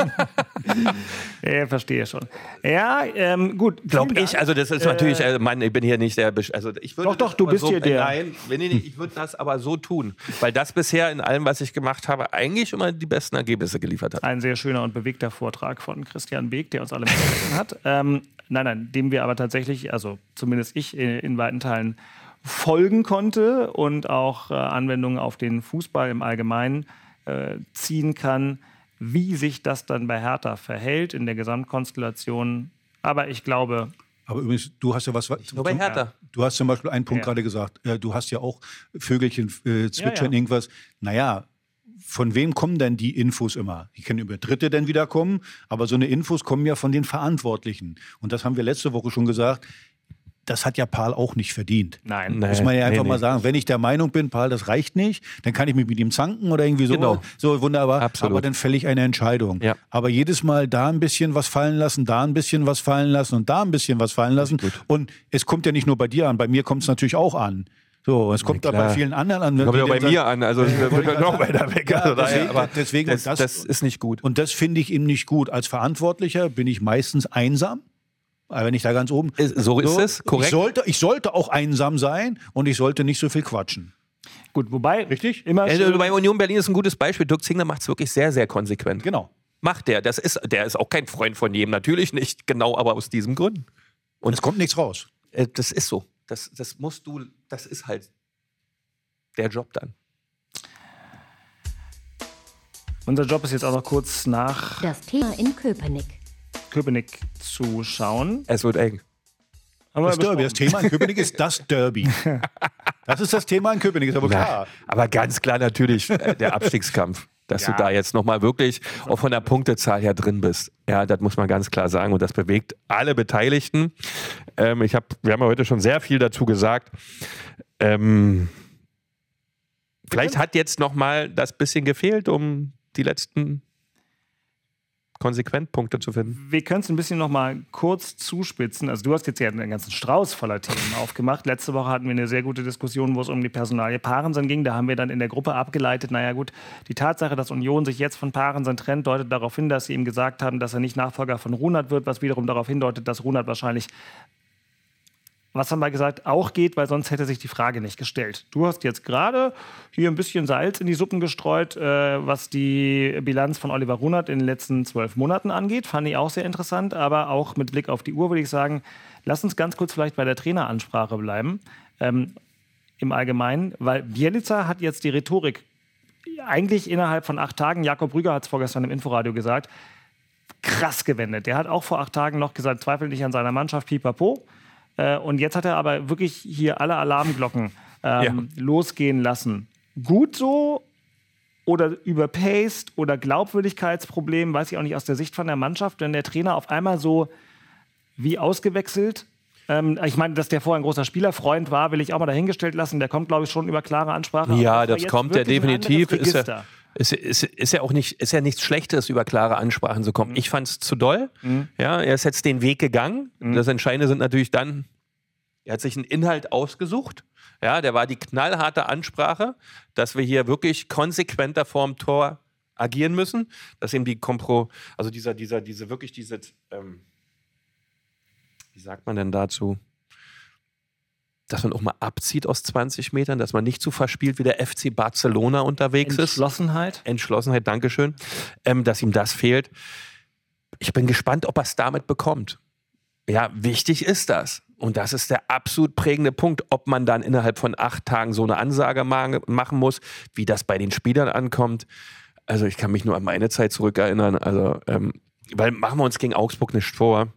Ja, verstehe schon. Ja, ähm, gut. Glaube ich, also das ist äh, natürlich, äh, Mann, ich bin hier nicht der, also ich würde doch, doch, du bist so, hier der. Nein, nee, nee, ich würde das aber so tun, weil das bisher in allem, was ich gemacht habe, eigentlich immer die besten Ergebnisse geliefert hat. Ein sehr schöner und bewegter Vortrag von Christian Beek, der uns alle mitgeholfen hat. Ähm, nein, nein, dem wir aber tatsächlich, also zumindest ich in, in weiten Teilen folgen konnte und auch äh, Anwendungen auf den Fußball im Allgemeinen äh, ziehen kann, wie sich das dann bei Hertha verhält in der Gesamtkonstellation. Aber ich glaube... Aber übrigens, du hast ja was... Nur bei Hertha. Du hast zum Beispiel einen Punkt Ja. gerade gesagt. Äh, du hast ja auch Vögelchen äh, zwitschern, Ja, ja. irgendwas. Naja, von wem kommen denn die Infos immer? Die können über Dritte dann wieder kommen, aber so eine Infos kommen ja von den Verantwortlichen. Und das haben wir letzte Woche schon gesagt. Das hat ja Paul auch nicht verdient. Nein. Muss man ja einfach nee, mal nee. sagen, wenn ich der Meinung bin, Paul, das reicht nicht, dann kann ich mich mit ihm zanken oder irgendwie so. Genau. So wunderbar. Absolut. Aber dann fälle ich eine Entscheidung. Ja. Aber jedes Mal da ein bisschen was fallen lassen, da ein bisschen was fallen lassen und da ein bisschen was fallen lassen. Und es kommt ja nicht nur bei dir an, bei mir kommt es natürlich auch an. So, es kommt da bei vielen anderen an. Kommt ja die bei dann mir sagen, an, also ich bin wollte ich noch gerade weiter weg. Ja, Also deswegen- daher, aber deswegen- das, das- das ist nicht gut. Und das finde ich ihm nicht gut. Als Verantwortlicher bin ich meistens einsam. Aber wenn ich da ganz oben. Ist- so ist es, korrekt. Ich sollte, ich sollte auch einsam sein und ich sollte nicht so viel quatschen. Gut, wobei... Richtig? Immer Also schön, bei Union Berlin ist ein gutes Beispiel. Dirk Zingler macht es wirklich sehr, sehr konsequent. Genau. Macht der. Das ist, der ist auch kein Freund von jedem. Natürlich nicht, genau, aber aus diesem Grund. Und es kommt nichts raus. Äh, das ist so. Das, das musst du, das ist halt der Job dann. unser Job ist jetzt auch noch kurz nach Das Thema in Köpenick. Köpenick zu schauen. Es wird eng. Haben wir Das Derby. Das besprochen. Thema in Köpenick ist das Derby. Das ist das Thema in Köpenick, ist aber klar. Aber ganz klar natürlich äh, der Abstiegskampf. Dass Ja. du da jetzt nochmal wirklich auch von der Punktezahl her drin bist. Ja, das muss man ganz klar sagen. Und das bewegt alle Beteiligten. Ähm, ich hab, wir haben ja heute schon sehr viel dazu gesagt. Ähm, vielleicht hat jetzt nochmal das bisschen gefehlt, um die letzten konsequent Punkte zu finden. Wir können es ein bisschen noch mal kurz zuspitzen. Also du hast jetzt ja einen ganzen Strauß voller Themen aufgemacht. Letzte Woche hatten wir eine sehr gute Diskussion, wo es um die Personalie Parensen ging. Da haben wir dann in der Gruppe abgeleitet, naja gut, die Tatsache, dass Union sich jetzt von Parensen trennt, deutet darauf hin, dass sie ihm gesagt haben, dass er nicht Nachfolger von Runert wird, was wiederum darauf hindeutet, dass Runert wahrscheinlich, was haben wir gesagt, auch geht, weil sonst hätte sich die Frage nicht gestellt. Du hast jetzt gerade hier ein bisschen Salz in die Suppen gestreut, äh, was die Bilanz von Oliver Runert in den letzten zwölf Monaten angeht. Fand ich auch sehr interessant, aber auch mit Blick auf die Uhr würde ich sagen, lass uns ganz kurz vielleicht bei der Traineransprache bleiben, ähm, im Allgemeinen, weil Bielica hat jetzt die Rhetorik eigentlich innerhalb von acht Tagen, Jakob Rüger hat es vorgestern im Inforadio gesagt, krass gewendet. Der hat auch vor acht Tagen noch gesagt, zweifelt nicht an seiner Mannschaft, pipapo. Und jetzt hat er aber wirklich hier alle Alarmglocken ähm, ja. losgehen lassen. Gut so oder überpaced oder Glaubwürdigkeitsproblem, weiß ich auch nicht aus der Sicht von der Mannschaft, wenn der Trainer auf einmal so wie ausgewechselt. Ähm, ich meine, dass der vorher ein großer Spielerfreund war, will ich auch mal dahingestellt lassen. Der kommt, glaube ich, schon über klare Ansprache. Ja, das kommt ja definitiv. Ist ja Ist, ist, ist ja auch nicht, ist ja nichts Schlechtes, über klare Ansprachen zu kommen. Mhm. Ich fand es zu doll. Mhm. Ja, er ist jetzt den Weg gegangen. Mhm. Das Entscheidende sind natürlich dann, er hat sich einen Inhalt ausgesucht. Ja, der war die knallharte Ansprache, dass wir hier wirklich konsequenter vorm Tor agieren müssen. Dass eben die Kompro, also dieser, dieser, diese wirklich diese, ähm, wie sagt man denn dazu? dass man auch mal abzieht aus zwanzig Metern, dass man nicht so verspielt wie der F C Barcelona unterwegs ist. Entschlossenheit. Entschlossenheit, Dankeschön. Ähm, dass ihm das fehlt. Ich bin gespannt, ob er es damit bekommt. Ja, wichtig ist das. Und das ist der absolut prägende Punkt, ob man dann innerhalb von acht Tagen so eine Ansage ma- machen muss, wie das bei den Spielern ankommt. Also ich kann mich nur an meine Zeit zurückerinnern. Also, ähm, weil machen wir uns gegen Augsburg nicht vor.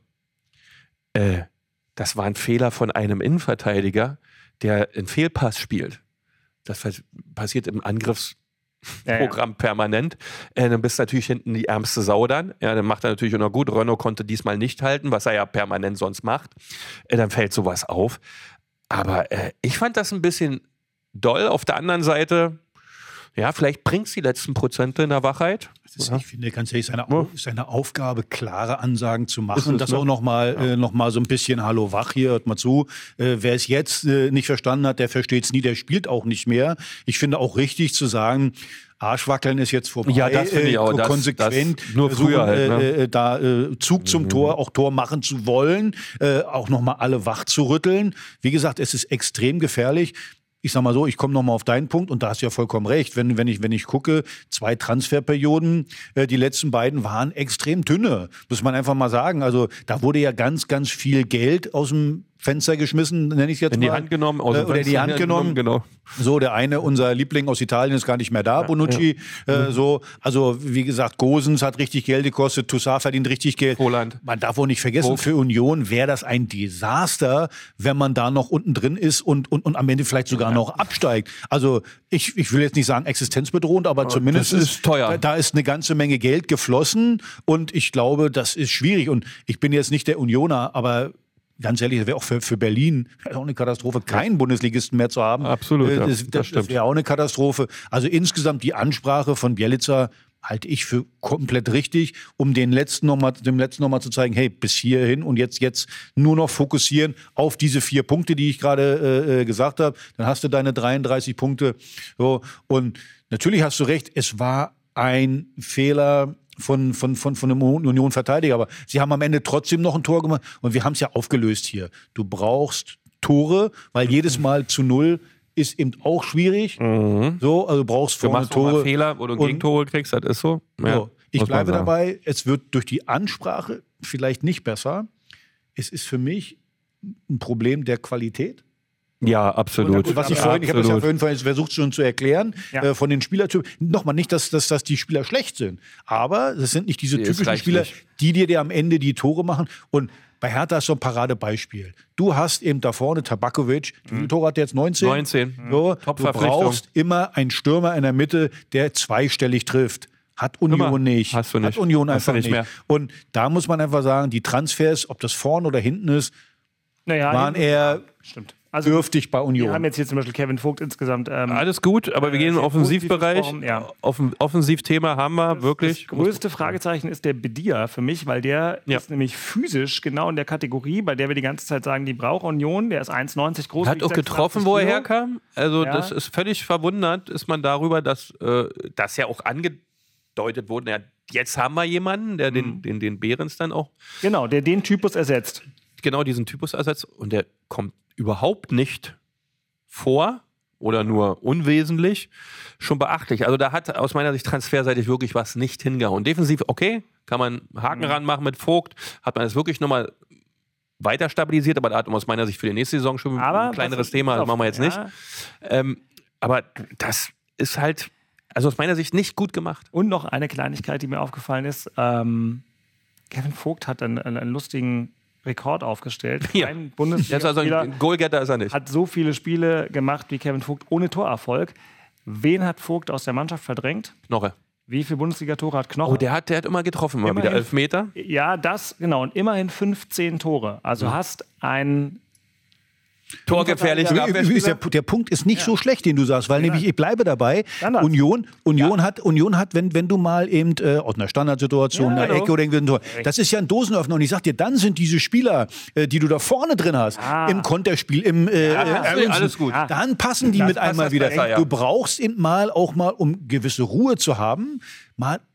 Äh, das war ein Fehler von einem Innenverteidiger, der einen Fehlpass spielt. Das passiert im Angriffsprogramm ja, ja. permanent. Äh, dann bist du natürlich hinten die ärmste Sau dann. Ja, dann macht er natürlich auch noch gut. Renault konnte diesmal nicht halten, was er ja permanent sonst macht. Äh, dann fällt sowas auf. Aber äh, ich fand das ein bisschen doll. Auf der anderen Seite, ja, vielleicht bringt es die letzten Prozente in der Wachheit. Ist, ich finde, ganz ehrlich, seine, ja. seine Aufgabe, klare Ansagen zu machen, das ne? auch nochmal ja. äh, noch mal so ein bisschen, hallo wach hier, hört mal zu. Äh, wer es jetzt äh, nicht verstanden hat, der versteht es nie, der spielt auch nicht mehr. Ich finde auch richtig zu sagen, Arschwackeln ist jetzt vorbei. Ja, das finde ich auch. Äh, konsequent das, das nur früher halt, ne? äh, da äh, Zug zum mhm. Tor, auch Tor machen zu wollen, äh, auch nochmal alle wach zu rütteln. Wie gesagt, es ist extrem gefährlich. Ich sag mal so, ich komme nochmal auf deinen Punkt und da hast du ja vollkommen recht. Wenn, wenn, ich, wenn ich gucke, zwei Transferperioden, äh, die letzten beiden waren extrem dünne, muss man einfach mal sagen. Also da wurde ja ganz, ganz viel Geld aus dem Fenster geschmissen, nenne ich es jetzt in mal. die Hand genommen. Aus äh, oder in die Hand genommen. Genau. So, der eine, unser Liebling aus Italien, ist gar nicht mehr da, ja, Bonucci. Ja. Äh, so, also wie gesagt, Gosens hat richtig Geld gekostet, Toussaint verdient richtig Geld. Poland. Man darf auch nicht vergessen, Vogt. Für Union wäre das ein Desaster, wenn man da noch unten drin ist und, und, und am Ende vielleicht sogar ja. noch absteigt. Also ich, ich will jetzt nicht sagen existenzbedrohend, aber, aber zumindest das ist teuer. Da, da ist eine ganze Menge Geld geflossen und ich glaube, das ist schwierig. Und ich bin jetzt nicht der Unioner, aber ganz ehrlich, das wäre auch für, für Berlin auch eine Katastrophe, keinen Bundesligisten mehr zu haben. Absolut, ja. Das, das, das wäre auch eine Katastrophe. Also insgesamt die Ansprache von Bielica halte ich für komplett richtig, um den letzten noch mal, dem letzten nochmal zu zeigen, hey, bis hierhin und jetzt, jetzt nur noch fokussieren auf diese vier Punkte, die ich gerade äh, gesagt habe. Dann hast du deine dreiunddreißig Punkte. So. Und natürlich hast du recht, es war ein Fehler von, von, von, von einem Union-Verteidiger. Aber sie haben am Ende trotzdem noch ein Tor gemacht. Und wir haben es ja aufgelöst hier. Du brauchst Tore, weil jedes Mal zu null ist eben auch schwierig. Mhm. So, also du brauchst vorne du machst Tore. Mal Fehler, wo du Gegentore kriegst, das ist so. Ja, so. Ich bleibe dabei, es wird durch die Ansprache vielleicht nicht besser. Es ist für mich ein Problem der Qualität. Ja, absolut. Und was ich vorhin, ich habe das ja vorhin versucht schon zu erklären, ja. äh, von den Spielertypen. Nochmal nicht, dass, dass, dass die Spieler schlecht sind, aber das sind nicht diese die typischen Spieler, nicht. die dir, dir am Ende die Tore machen. Und bei Hertha ist so ein Paradebeispiel. Du hast eben da vorne Tabakovic, wie viele Tore hat der jetzt? neunzehn? neunzehn. So, du brauchst immer einen Stürmer in der Mitte, der zweistellig trifft. Hat Union immer. nicht. Hast du nicht. Hat Union Hast einfach nicht. nicht. Mehr. Und da muss man einfach sagen, die Transfers, ob das vorne oder hinten ist, naja, waren eher stimmt. Also, dürftig bei Union. Wir haben jetzt hier zum Beispiel Kevin Vogt insgesamt. Ähm, Alles gut, aber wir gehen in den Offensivbereich. Ja. Offen, Offensivthema haben wir das, wirklich. Das größte Fragezeichen ist der Bedia für mich, weil der ja. ist nämlich physisch genau in der Kategorie, bei der wir die ganze Zeit sagen, die braucht Union. Der ist eins neunzig groß. Hat auch getroffen, wo er herkam. Also ja. das ist völlig verwundert, ist man darüber, dass äh, das ja auch angedeutet wurde. Ja, jetzt haben wir jemanden, der den, mhm. den, den Behrens dann auch. Genau, der den Typus ersetzt. Genau, diesen Typus ersetzt. Und der kommt überhaupt nicht vor oder nur unwesentlich, schon beachtlich. Also da hat aus meiner Sicht transferseitig wirklich was nicht hingehauen. Defensiv, okay, kann man Haken mhm. ranmachen mit Vogt, hat man es wirklich nochmal weiter stabilisiert, aber da hat man aus meiner Sicht für die nächste Saison schon aber ein kleineres Thema, das machen wir jetzt ja. nicht. Ähm, aber das ist halt, also aus meiner Sicht nicht gut gemacht. Und noch eine Kleinigkeit, die mir aufgefallen ist, ähm, Kevin Vogt hat einen, einen lustigen Rekord aufgestellt. Ja. Ein Bundesliga-Spieler also ein Goalgetter ist er nicht. Hat so viele Spiele gemacht wie Kevin Vogt ohne Torerfolg. Wen hat Vogt aus der Mannschaft verdrängt? Knoche. Wie viele Bundesliga-Tore hat Knoche? Oh, der hat, der hat immer getroffen, mal wieder Elfmeter. Ja, das, genau. Und immerhin fünfzehn Tore. Also ja. hast ein torgefährlicher der, der Punkt ist nicht ja. so schlecht, den du sagst, weil ja. nämlich, ich bleibe dabei, Standard. Union, Union ja. hat, Union hat, wenn, wenn du mal eben äh, aus einer Standardsituation, ja, einer Ecke oder irgendwie, das ist ja ein Dosenöffner und ich sag dir, dann sind diese Spieler, äh, die du da vorne drin hast, ah. im Konterspiel, im äh, ja, äh, alles gut. Dann passen die das mit einmal wieder. Besser, ja. Du brauchst eben mal auch mal, um gewisse Ruhe zu haben, mal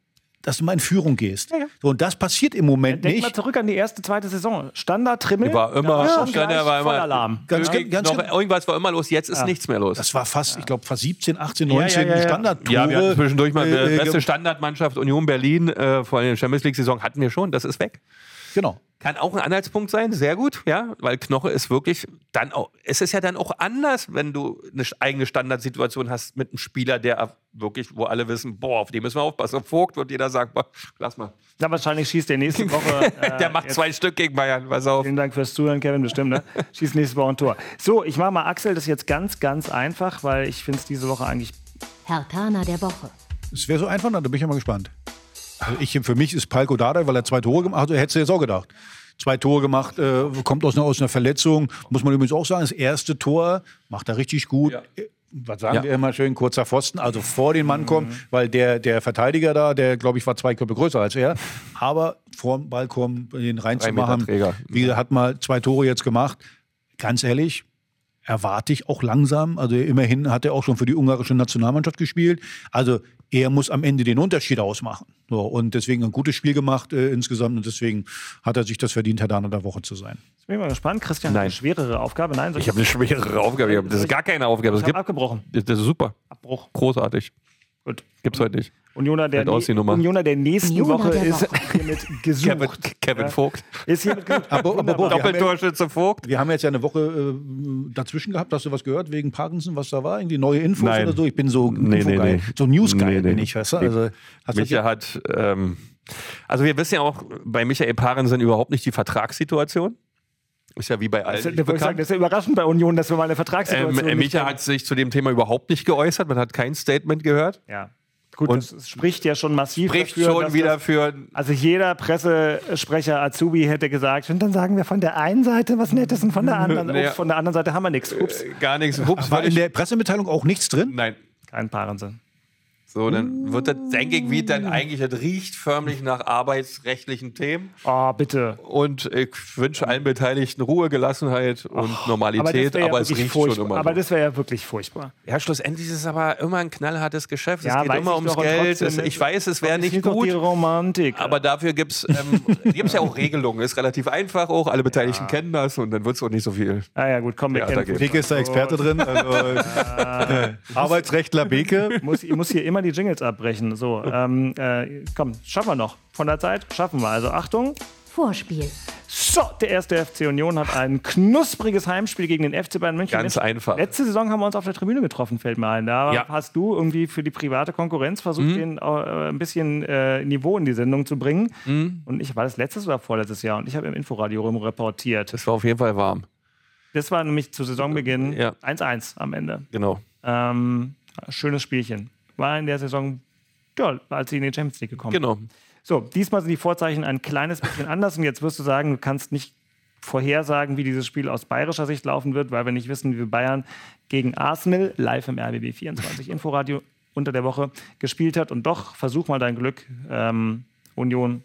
dass du mal in Führung gehst. Ja, ja. So, und das passiert im Moment Denk nicht. mal zurück an die erste, zweite Saison. Standard, Trimmel. War immer, ja, schon Standard gleich war immer Vollalarm. Ganz, Irgend- ganz, noch, ganz, irgendwas war immer los, jetzt ist Ja. nichts mehr los. das war fast, ich glaube, fast siebzehn, achtzehn, neunzehn Ja, ja, ja, ja. Standardtore. Ja, wir hatten zwischendurch mal die äh, beste äh, Standardmannschaft Union Berlin, äh, vor allem in der Champions League-Saison hatten wir schon, das ist weg. Genau. Kann auch ein Anhaltspunkt sein, sehr gut, ja, weil Knoche ist wirklich dann auch, es ist ja dann auch anders, wenn du eine eigene Standardsituation hast mit einem Spieler, der wirklich, wo alle wissen, boah, auf den müssen wir aufpassen. Auf Vogt wird jeder sagen, boah, lass mal. Ja, wahrscheinlich schießt der nächste Woche. Äh, Der macht jetzt- zwei Stück gegen Bayern, pass auf. Vielen Dank fürs Zuhören, Kevin, bestimmt, ne? Schießt nächste Woche ein Tor. So, ich mache mal Axel, das ist jetzt ganz, ganz einfach, weil ich finde es diese Woche eigentlich. Hertaner der Woche. Es wäre so einfach, da bin ich ja mal gespannt. Also ich, für mich ist Palko Dardai, weil er zwei Tore gemacht hat, hättest du jetzt auch gedacht. Zwei Tore gemacht, äh, kommt aus einer, aus einer Verletzung. Muss man übrigens auch sagen, das erste Tor macht er richtig gut. Ja. Was sagen Ja. wir immer schön, kurzer Pfosten, also vor den Mann kommen, weil der, der Verteidiger da, der glaube ich war zwei Köpfe größer als er, aber vor dem Ball kommen, den reinzumachen. Drei Meter Träger. Wie gesagt, hat mal zwei Tore jetzt gemacht. Ganz ehrlich, erwarte ich auch langsam. Also immerhin hat er auch schon für die ungarische Nationalmannschaft gespielt. Also er muss am Ende den Unterschied ausmachen. So, und deswegen ein gutes Spiel gemacht äh, insgesamt. Und deswegen hat er sich das verdient, Herr Dahner der Woche zu sein. Jetzt bin ich mal gespannt. Christian hat Nein. eine schwerere Aufgabe. Nein, soll Ich habe eine schwerere Aufgabe, ich hab- das ist gar keine Aufgabe. Das, Ich habe gibt, abgebrochen. das ist super, Abbruch. großartig. Gut. Gibt's heute nicht. Unioner der, Halt aus die Nummer. Unioner der nächsten Unioner Woche der ist Woche. hiermit gesucht. Kevin, Kevin Ja. Vogt. Ist hiermit gesucht. Aber, aber, Wunderbar. wir, haben ja, Doppeltorschütze Vogt. wir haben jetzt ja eine Woche äh, dazwischen gehabt. Hast du was gehört wegen Parkinson, was da war? Irgendwie neue Infos Nein. oder so? Ich bin so Nee, nee, Infogeil. nee. So Newsgeil Nee, nee. bin ich, weißt du? Also, hast du Micha hat, ähm, also wir wissen ja auch, bei Michael Parensen überhaupt nicht die Vertragssituation. Ist ja wie bei allen Das, nicht das, ich sagen, bekannt. das ist ja überraschend bei Union, dass wir mal eine Ähm, Vertragssituation äh, nicht Micha kennen. hat sich zu dem Thema überhaupt nicht geäußert. Man hat kein Statement gehört. Ja. Gut, Und das, das spricht ja schon massiv Spricht dafür, schon dass wieder das, für. also jeder Pressesprecher Azubi hätte gesagt, und dann sagen wir von der einen Seite was Nettes und von der anderen, Naja. ups, von der anderen Seite haben wir nichts. Ups, äh, Gar nichts. Hups, war weil in ich, der Pressemitteilung auch nichts drin? nein. kein Paarensinn. So, dann wird das, denke ich, wie dann eigentlich, das riecht förmlich nach arbeitsrechtlichen Themen. Oh, bitte. Und ich wünsche allen Beteiligten Ruhe, Gelassenheit und Normalität, wär ja aber es wirklich riecht schon furchtbar. immer Aber so. das wäre ja wirklich furchtbar. Ja, schlussendlich ist es aber immer ein knallhartes Geschäft. Ja, es geht weiß immer ich ums doch, und Geld. trotzdem- Es, ich weiß, es wäre Das nicht ist doch gut. die Romantik. Aber dafür gibt es ähm, gibt's ja auch Regelungen. Ist relativ einfach auch. Alle Beteiligten kennen das und dann wird es auch nicht so viel. ah ja, gut, komm, wir Theater kennen geben. Beke ist da Experte drin. Also, äh, Arbeitsrechtler Beke. muss, ich muss hier immer die Jingles abbrechen. So, ähm, äh, komm, schaffen wir noch. Von der Zeit schaffen wir. Also Achtung. Vorspiel. So, der erste F C Union hat ein knuspriges Heimspiel gegen den F C Bayern München. Ganz Mensch, einfach. Letzte Saison haben wir uns auf der Tribüne getroffen, fällt mir ein. Da Ja. hast du irgendwie für die private Konkurrenz versucht, Mhm. den äh, ein bisschen äh, Niveau in die Sendung zu bringen. Mhm. Und ich war das letztes oder vorletztes Jahr und ich habe im Inforadio rum reportiert. Das war auf jeden Fall warm. Das war nämlich zu Saisonbeginn Ja. eins eins am Ende. Genau. Ähm, schönes Spielchen. War in der Saison, ja, als sie in die Champions League gekommen sind. Genau. So, diesmal sind die Vorzeichen ein kleines bisschen anders und jetzt wirst du sagen, du kannst nicht vorhersagen, wie dieses Spiel aus bayerischer Sicht laufen wird, weil wir nicht wissen, wie Bayern gegen Arsenal live im R B B vierundzwanzig Inforadio unter der Woche gespielt hat. Und doch, versuch mal dein Glück, ähm, Union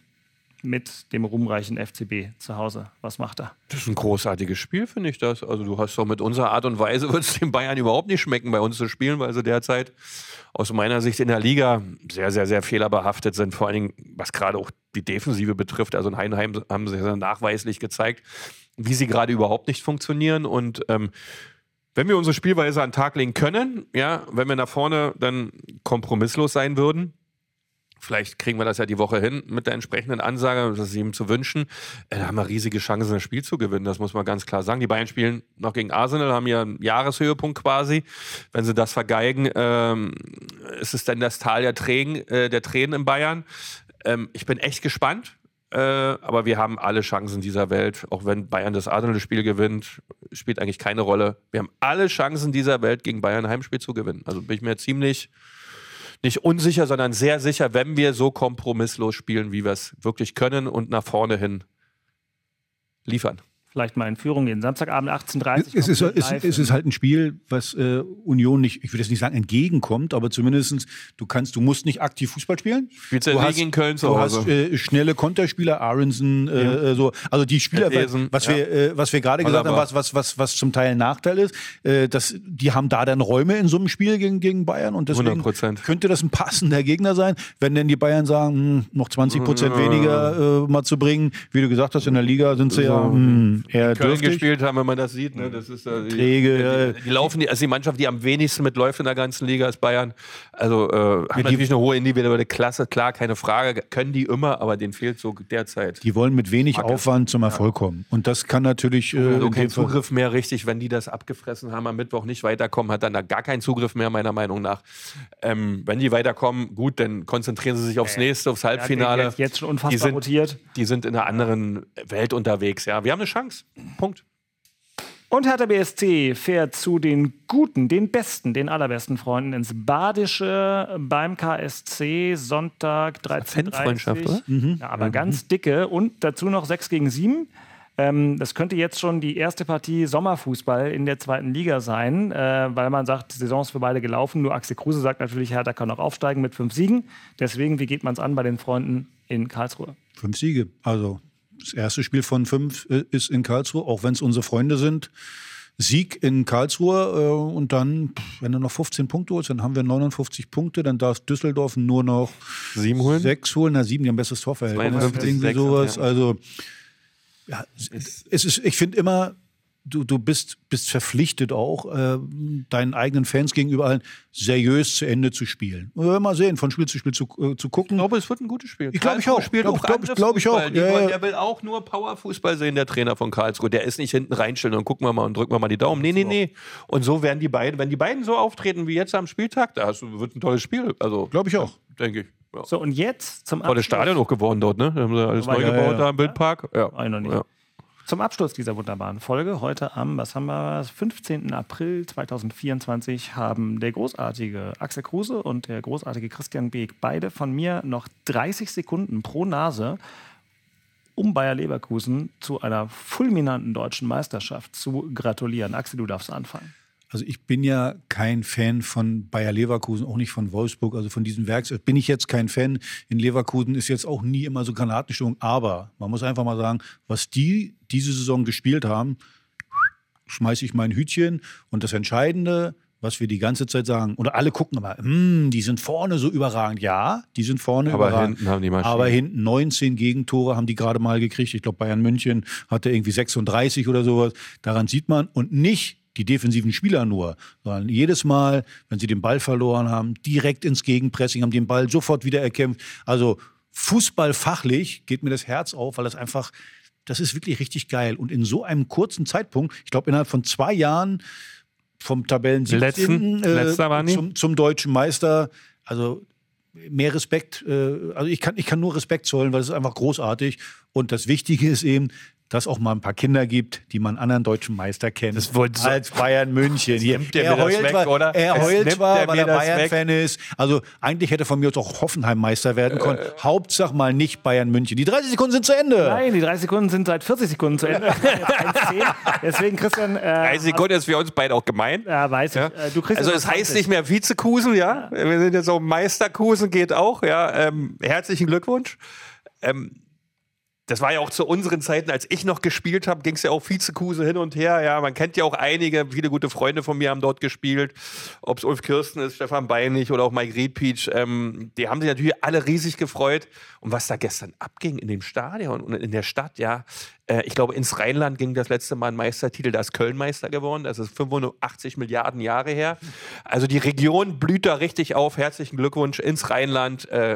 mit dem ruhmreichen F C B zu Hause. Was macht er? Das ist ein großartiges Spiel, finde ich das. Also du hast doch mit unserer Art und Weise, wird es den Bayern überhaupt nicht schmecken, bei uns zu spielen, weil sie derzeit aus meiner Sicht in der Liga sehr, sehr, sehr fehlerbehaftet sind. Vor allen Dingen, was gerade auch die Defensive betrifft. Also in Heidenheim haben sie ja nachweislich gezeigt, wie sie gerade überhaupt nicht funktionieren. Und ähm, wenn wir unsere Spielweise an den Tag legen können, ja, wenn wir nach vorne dann kompromisslos sein würden, vielleicht kriegen wir das ja die Woche hin mit der entsprechenden Ansage, das ist ihm zu wünschen. Äh, Da haben wir riesige Chancen, das Spiel zu gewinnen. Das muss man ganz klar sagen. Die Bayern spielen noch gegen Arsenal, haben ja einen Jahreshöhepunkt quasi. Wenn sie das vergeigen, ähm, ist es dann das Tal der Tränen, äh, der Tränen in Bayern. Ähm, ich bin echt gespannt. Äh, aber wir haben alle Chancen dieser Welt. Auch wenn Bayern das Arsenal-Spiel gewinnt, spielt eigentlich keine Rolle. Wir haben alle Chancen dieser Welt, gegen Bayern ein Heimspiel zu gewinnen. Also bin ich mir ziemlich nicht unsicher, sondern sehr sicher, wenn wir so kompromisslos spielen, wie wir es wirklich können und nach vorne hin liefern. vielleicht mal in Führung gehen. Samstagabend achtzehn Uhr dreißig. Es ist, es, es ist halt ein Spiel, was äh, Union nicht, ich würde jetzt nicht sagen entgegenkommt, aber zumindest du kannst, du musst nicht aktiv Fußball spielen. Spielst du hast, gegen Köln zu Du Hause. hast äh, schnelle Konterspieler, Aronson, äh, ja. so, also die Spieler, Lesen, was ja. wir, äh, was wir gerade gesagt haben, was, was, was, was zum Teil ein Nachteil ist, äh, dass die haben da dann Räume in so einem Spiel gegen, gegen Bayern und deswegen hundert Prozent. könnte das ein passender Gegner sein, wenn denn die Bayern sagen, hm, noch zwanzig Prozent weniger äh, mal zu bringen, wie du gesagt hast, in der Liga sind sie ja hm, eher Köln dürftig. gespielt haben, wenn man das sieht. Ne? Das ist, äh, die, Träge, die, die laufen, die, also die Mannschaft, die am wenigsten mitläuft in der ganzen Liga ist Bayern. Also äh, haben die, natürlich eine hohe individuelle Klasse, klar, keine Frage. Können die immer, aber denen fehlt so derzeit. Die wollen mit wenig Marke. Aufwand zum Erfolg kommen. Und das kann natürlich... Äh, so in keinen dem Fall- Zugriff mehr richtig, wenn die das abgefressen haben, am Mittwoch nicht weiterkommen, hat dann da gar keinen Zugriff mehr, meiner Meinung nach. Ähm, wenn die weiterkommen, gut, dann konzentrieren sie sich aufs nächste, aufs Halbfinale. Jetzt, jetzt schon unfassbar die sind, rotiert. Die sind in einer anderen Welt unterwegs. Ja, wir haben eine Chance. Punkt. Und Hertha B S C fährt zu den guten, den besten, den allerbesten Freunden ins Badische beim K S C Sonntag dreizehn Uhr dreißig. Fanfreundschaft, oder? Mhm. Ja, aber mhm. ganz dicke und dazu noch sechs gegen sieben. Ähm, das könnte jetzt schon die erste Partie Sommerfußball in der zweiten Liga sein, äh, weil man sagt, die Saison ist für beide gelaufen. Nur Axel Kruse sagt natürlich, Hertha kann noch aufsteigen mit fünf Siegen. Deswegen, wie geht man es an bei den Freunden in Karlsruhe? Fünf Siege, also das erste Spiel von fünf äh, ist in Karlsruhe, auch wenn es unsere Freunde sind. Sieg in Karlsruhe äh, und dann, pff, wenn du noch fünfzehn Punkte holst, dann haben wir neunundfünfzig Punkte, dann darf Düsseldorf nur noch sieben holen? sechs holen. Na, sieben, die haben besseres Torverhältnis. zweiundfünfzig, Irgendwie sechs, sowas. ja. Also, ja, es ist, ich finde immer, du, du bist, bist verpflichtet auch, äh, deinen eigenen Fans gegenüber allen seriös zu Ende zu spielen. Mal sehen, von Spiel zu Spiel zu, äh, zu gucken. Ich glaube, es wird ein gutes Spiel. Ich glaube ich auch. Spielt Glaub, auch glaub, glaub ich auch. Die Ja, wollen, ja. der will auch nur Powerfußball sehen, der Trainer von Karlsruhe. Der ist nicht hinten reinstellen und gucken wir mal und drücken wir mal die Daumen. Nee, nee, nee. Und so werden die beiden, wenn die beiden so auftreten wie jetzt am Spieltag, das wird ein tolles Spiel. Also, glaube ich auch. Denke ich. Ja. So, und jetzt zum Abschluss. Tolles Stadion auch geworden dort, ne? Da haben sie alles War neu ja, gebaut ja, da im Bildpark. Ja. War ich noch nicht. Ja. Zum Abschluss dieser wunderbaren Folge, heute am, was haben wir, fünfzehnten April zweitausendvierundzwanzig, haben der großartige Axel Kruse und der großartige Christian Beek beide von mir noch dreißig Sekunden pro Nase, um Bayer Leverkusen zu einer fulminanten deutschen Meisterschaft zu gratulieren. Axel, du darfst anfangen. Also ich bin ja kein Fan von Bayer Leverkusen, auch nicht von Wolfsburg, also von diesen Werks. Bin ich jetzt kein Fan. In Leverkusen ist jetzt auch nie immer so Granatenstimmung. Aber man muss einfach mal sagen, was die diese Saison gespielt haben, schmeiße ich mein Hütchen. Und das Entscheidende, was wir die ganze Zeit sagen, oder alle gucken immer, die sind vorne so überragend. Ja, die sind vorne Aber überragend. hinten haben die Maschinen. Aber hinten neunzehn Gegentore haben die gerade mal gekriegt. Ich glaube, Bayern München hatte irgendwie sechsunddreißig oder sowas. Daran sieht man. Und nicht die defensiven Spieler nur, sondern jedes Mal, wenn sie den Ball verloren haben, direkt ins Gegenpressing, haben den Ball sofort wieder erkämpft. Also fußballfachlich geht mir das Herz auf, weil das einfach, das ist wirklich richtig geil. Und in so einem kurzen Zeitpunkt, ich glaube innerhalb von zwei Jahren vom Tabellen siebzehnten äh, zum, zum deutschen Meister, also mehr Respekt, äh, also ich kann, ich kann nur Respekt zollen, weil es ist einfach großartig. Und das Wichtige ist eben, dass auch mal ein paar Kinder gibt, die man anderen deutschen Meister kennt, das so als Bayern München. Hier, er heult, weg, war, oder? er Es heult nimmt zwar, der weil mir er das Bayern-Fan ist. Also eigentlich hätte von mir aus auch Hoffenheim Meister werden können. Äh. Hauptsache mal nicht Bayern München. Die dreißig Sekunden sind zu Ende. Nein, die dreißig Sekunden sind seit vierzig Sekunden zu Ende. Deswegen, Christian... Äh, dreißig Sekunden ist für uns beide auch gemein. Ja, weiß ich. Ja? Äh, du kriegst also es heißt nicht mehr Vizekusen, ja. ja. Wir sind jetzt so Meisterkusen, geht auch. Ja. Ähm, herzlichen Glückwunsch. Ähm, Das war ja auch zu unseren Zeiten, als ich noch gespielt habe, ging es ja auch Vizekuse hin und her. Ja, man kennt ja auch einige, viele gute Freunde von mir haben dort gespielt. Ob es Ulf Kirsten ist, Stefan Beinig oder auch Mike Riedpeach. Ähm, die haben sich natürlich alle riesig gefreut. Und was da gestern abging in dem Stadion und in der Stadt, ja. Äh, ich glaube, ins Rheinland ging das letzte Mal ein Meistertitel. Da ist Köln Meister geworden. Das ist fünfundachtzig Milliarden Jahre her. Also die Region blüht da richtig auf. Herzlichen Glückwunsch ins Rheinland. Äh,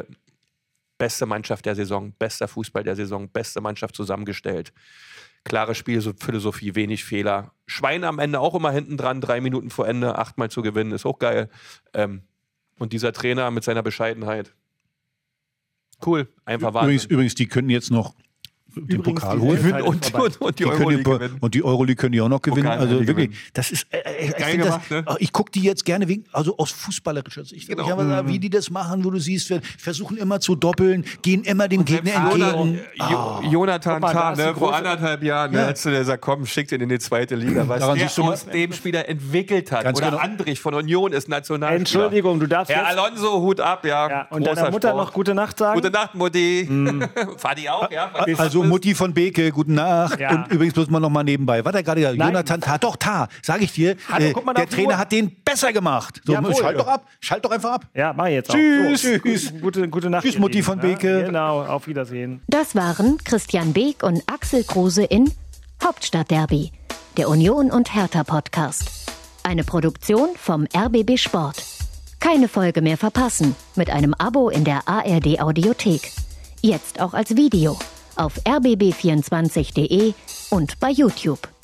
Beste Mannschaft der Saison, bester Fußball der Saison, beste Mannschaft zusammengestellt. Klare Spielphilosophie, wenig Fehler. Schwein am Ende auch immer hinten dran, drei Minuten vor Ende, achtmal zu gewinnen, ist auch geil. Ähm, und dieser Trainer mit seiner Bescheidenheit. Cool, einfach Wahnsinn. Übrigens, übrigens, die können jetzt noch den Übrigens Pokal die holen. Welt- Und, und, und die Die können Euroleague den, gewinnen. und die Euroleague können die auch noch gewinnen. Pokal Also können die wirklich, gewinnen. das ist, äh, ich Geil find gemacht, das, ne? Ich gucke die jetzt gerne wegen, also aus fußballerischer Sicht. Genau. Ich habe gesagt, wie die das machen, wo du siehst, wir versuchen immer zu doppeln, gehen immer dem Gegner Jonathan, entgegen. Jo- Jonathan Guck mal, da Tah, ist die ne, vor große- anderthalb Jahren, Ja. ne, als du der sagt, komm, schickt ihn in die zweite Liga, was Daran der siehst du mal- aus dem Spieler entwickelt hat. Ganz Oder genau. Andrich von Union ist Nationalspieler. Entschuldigung, du darfst Herr jetzt... Alonso, Hut ab, ja. Ja, und Großer deiner Mutter Sport. noch gute Nacht sagen? Gute Nacht, Mutti. Fadi auch, ja. Also Mutti von Beke, guten Nacht. Ja. Und übrigens bloß mal noch mal nebenbei. Was hat er gerade gesagt? Nein. Jonathan Tah, doch Tah, sag ich dir. Hallo, äh, guck mal der auf die Trainer Uhr. hat den besser gemacht. So, Jawohl. schalt doch ab, schalt doch einfach ab. Ja, mach ich jetzt auch. Tschüss, So, tschüss. Gute, gute Nacht. Tschüss, ihr Mutti Lieben. von Beke. Ja, genau, auf Wiedersehen. Das waren Christian Beek und Axel Kruse in Hauptstadtderby, der Union und Hertha Podcast. Eine Produktion vom R B B Sport. Keine Folge mehr verpassen mit einem Abo in der A R D Audiothek. Jetzt auch als Video auf r b b vierundzwanzig punkt de und bei YouTube.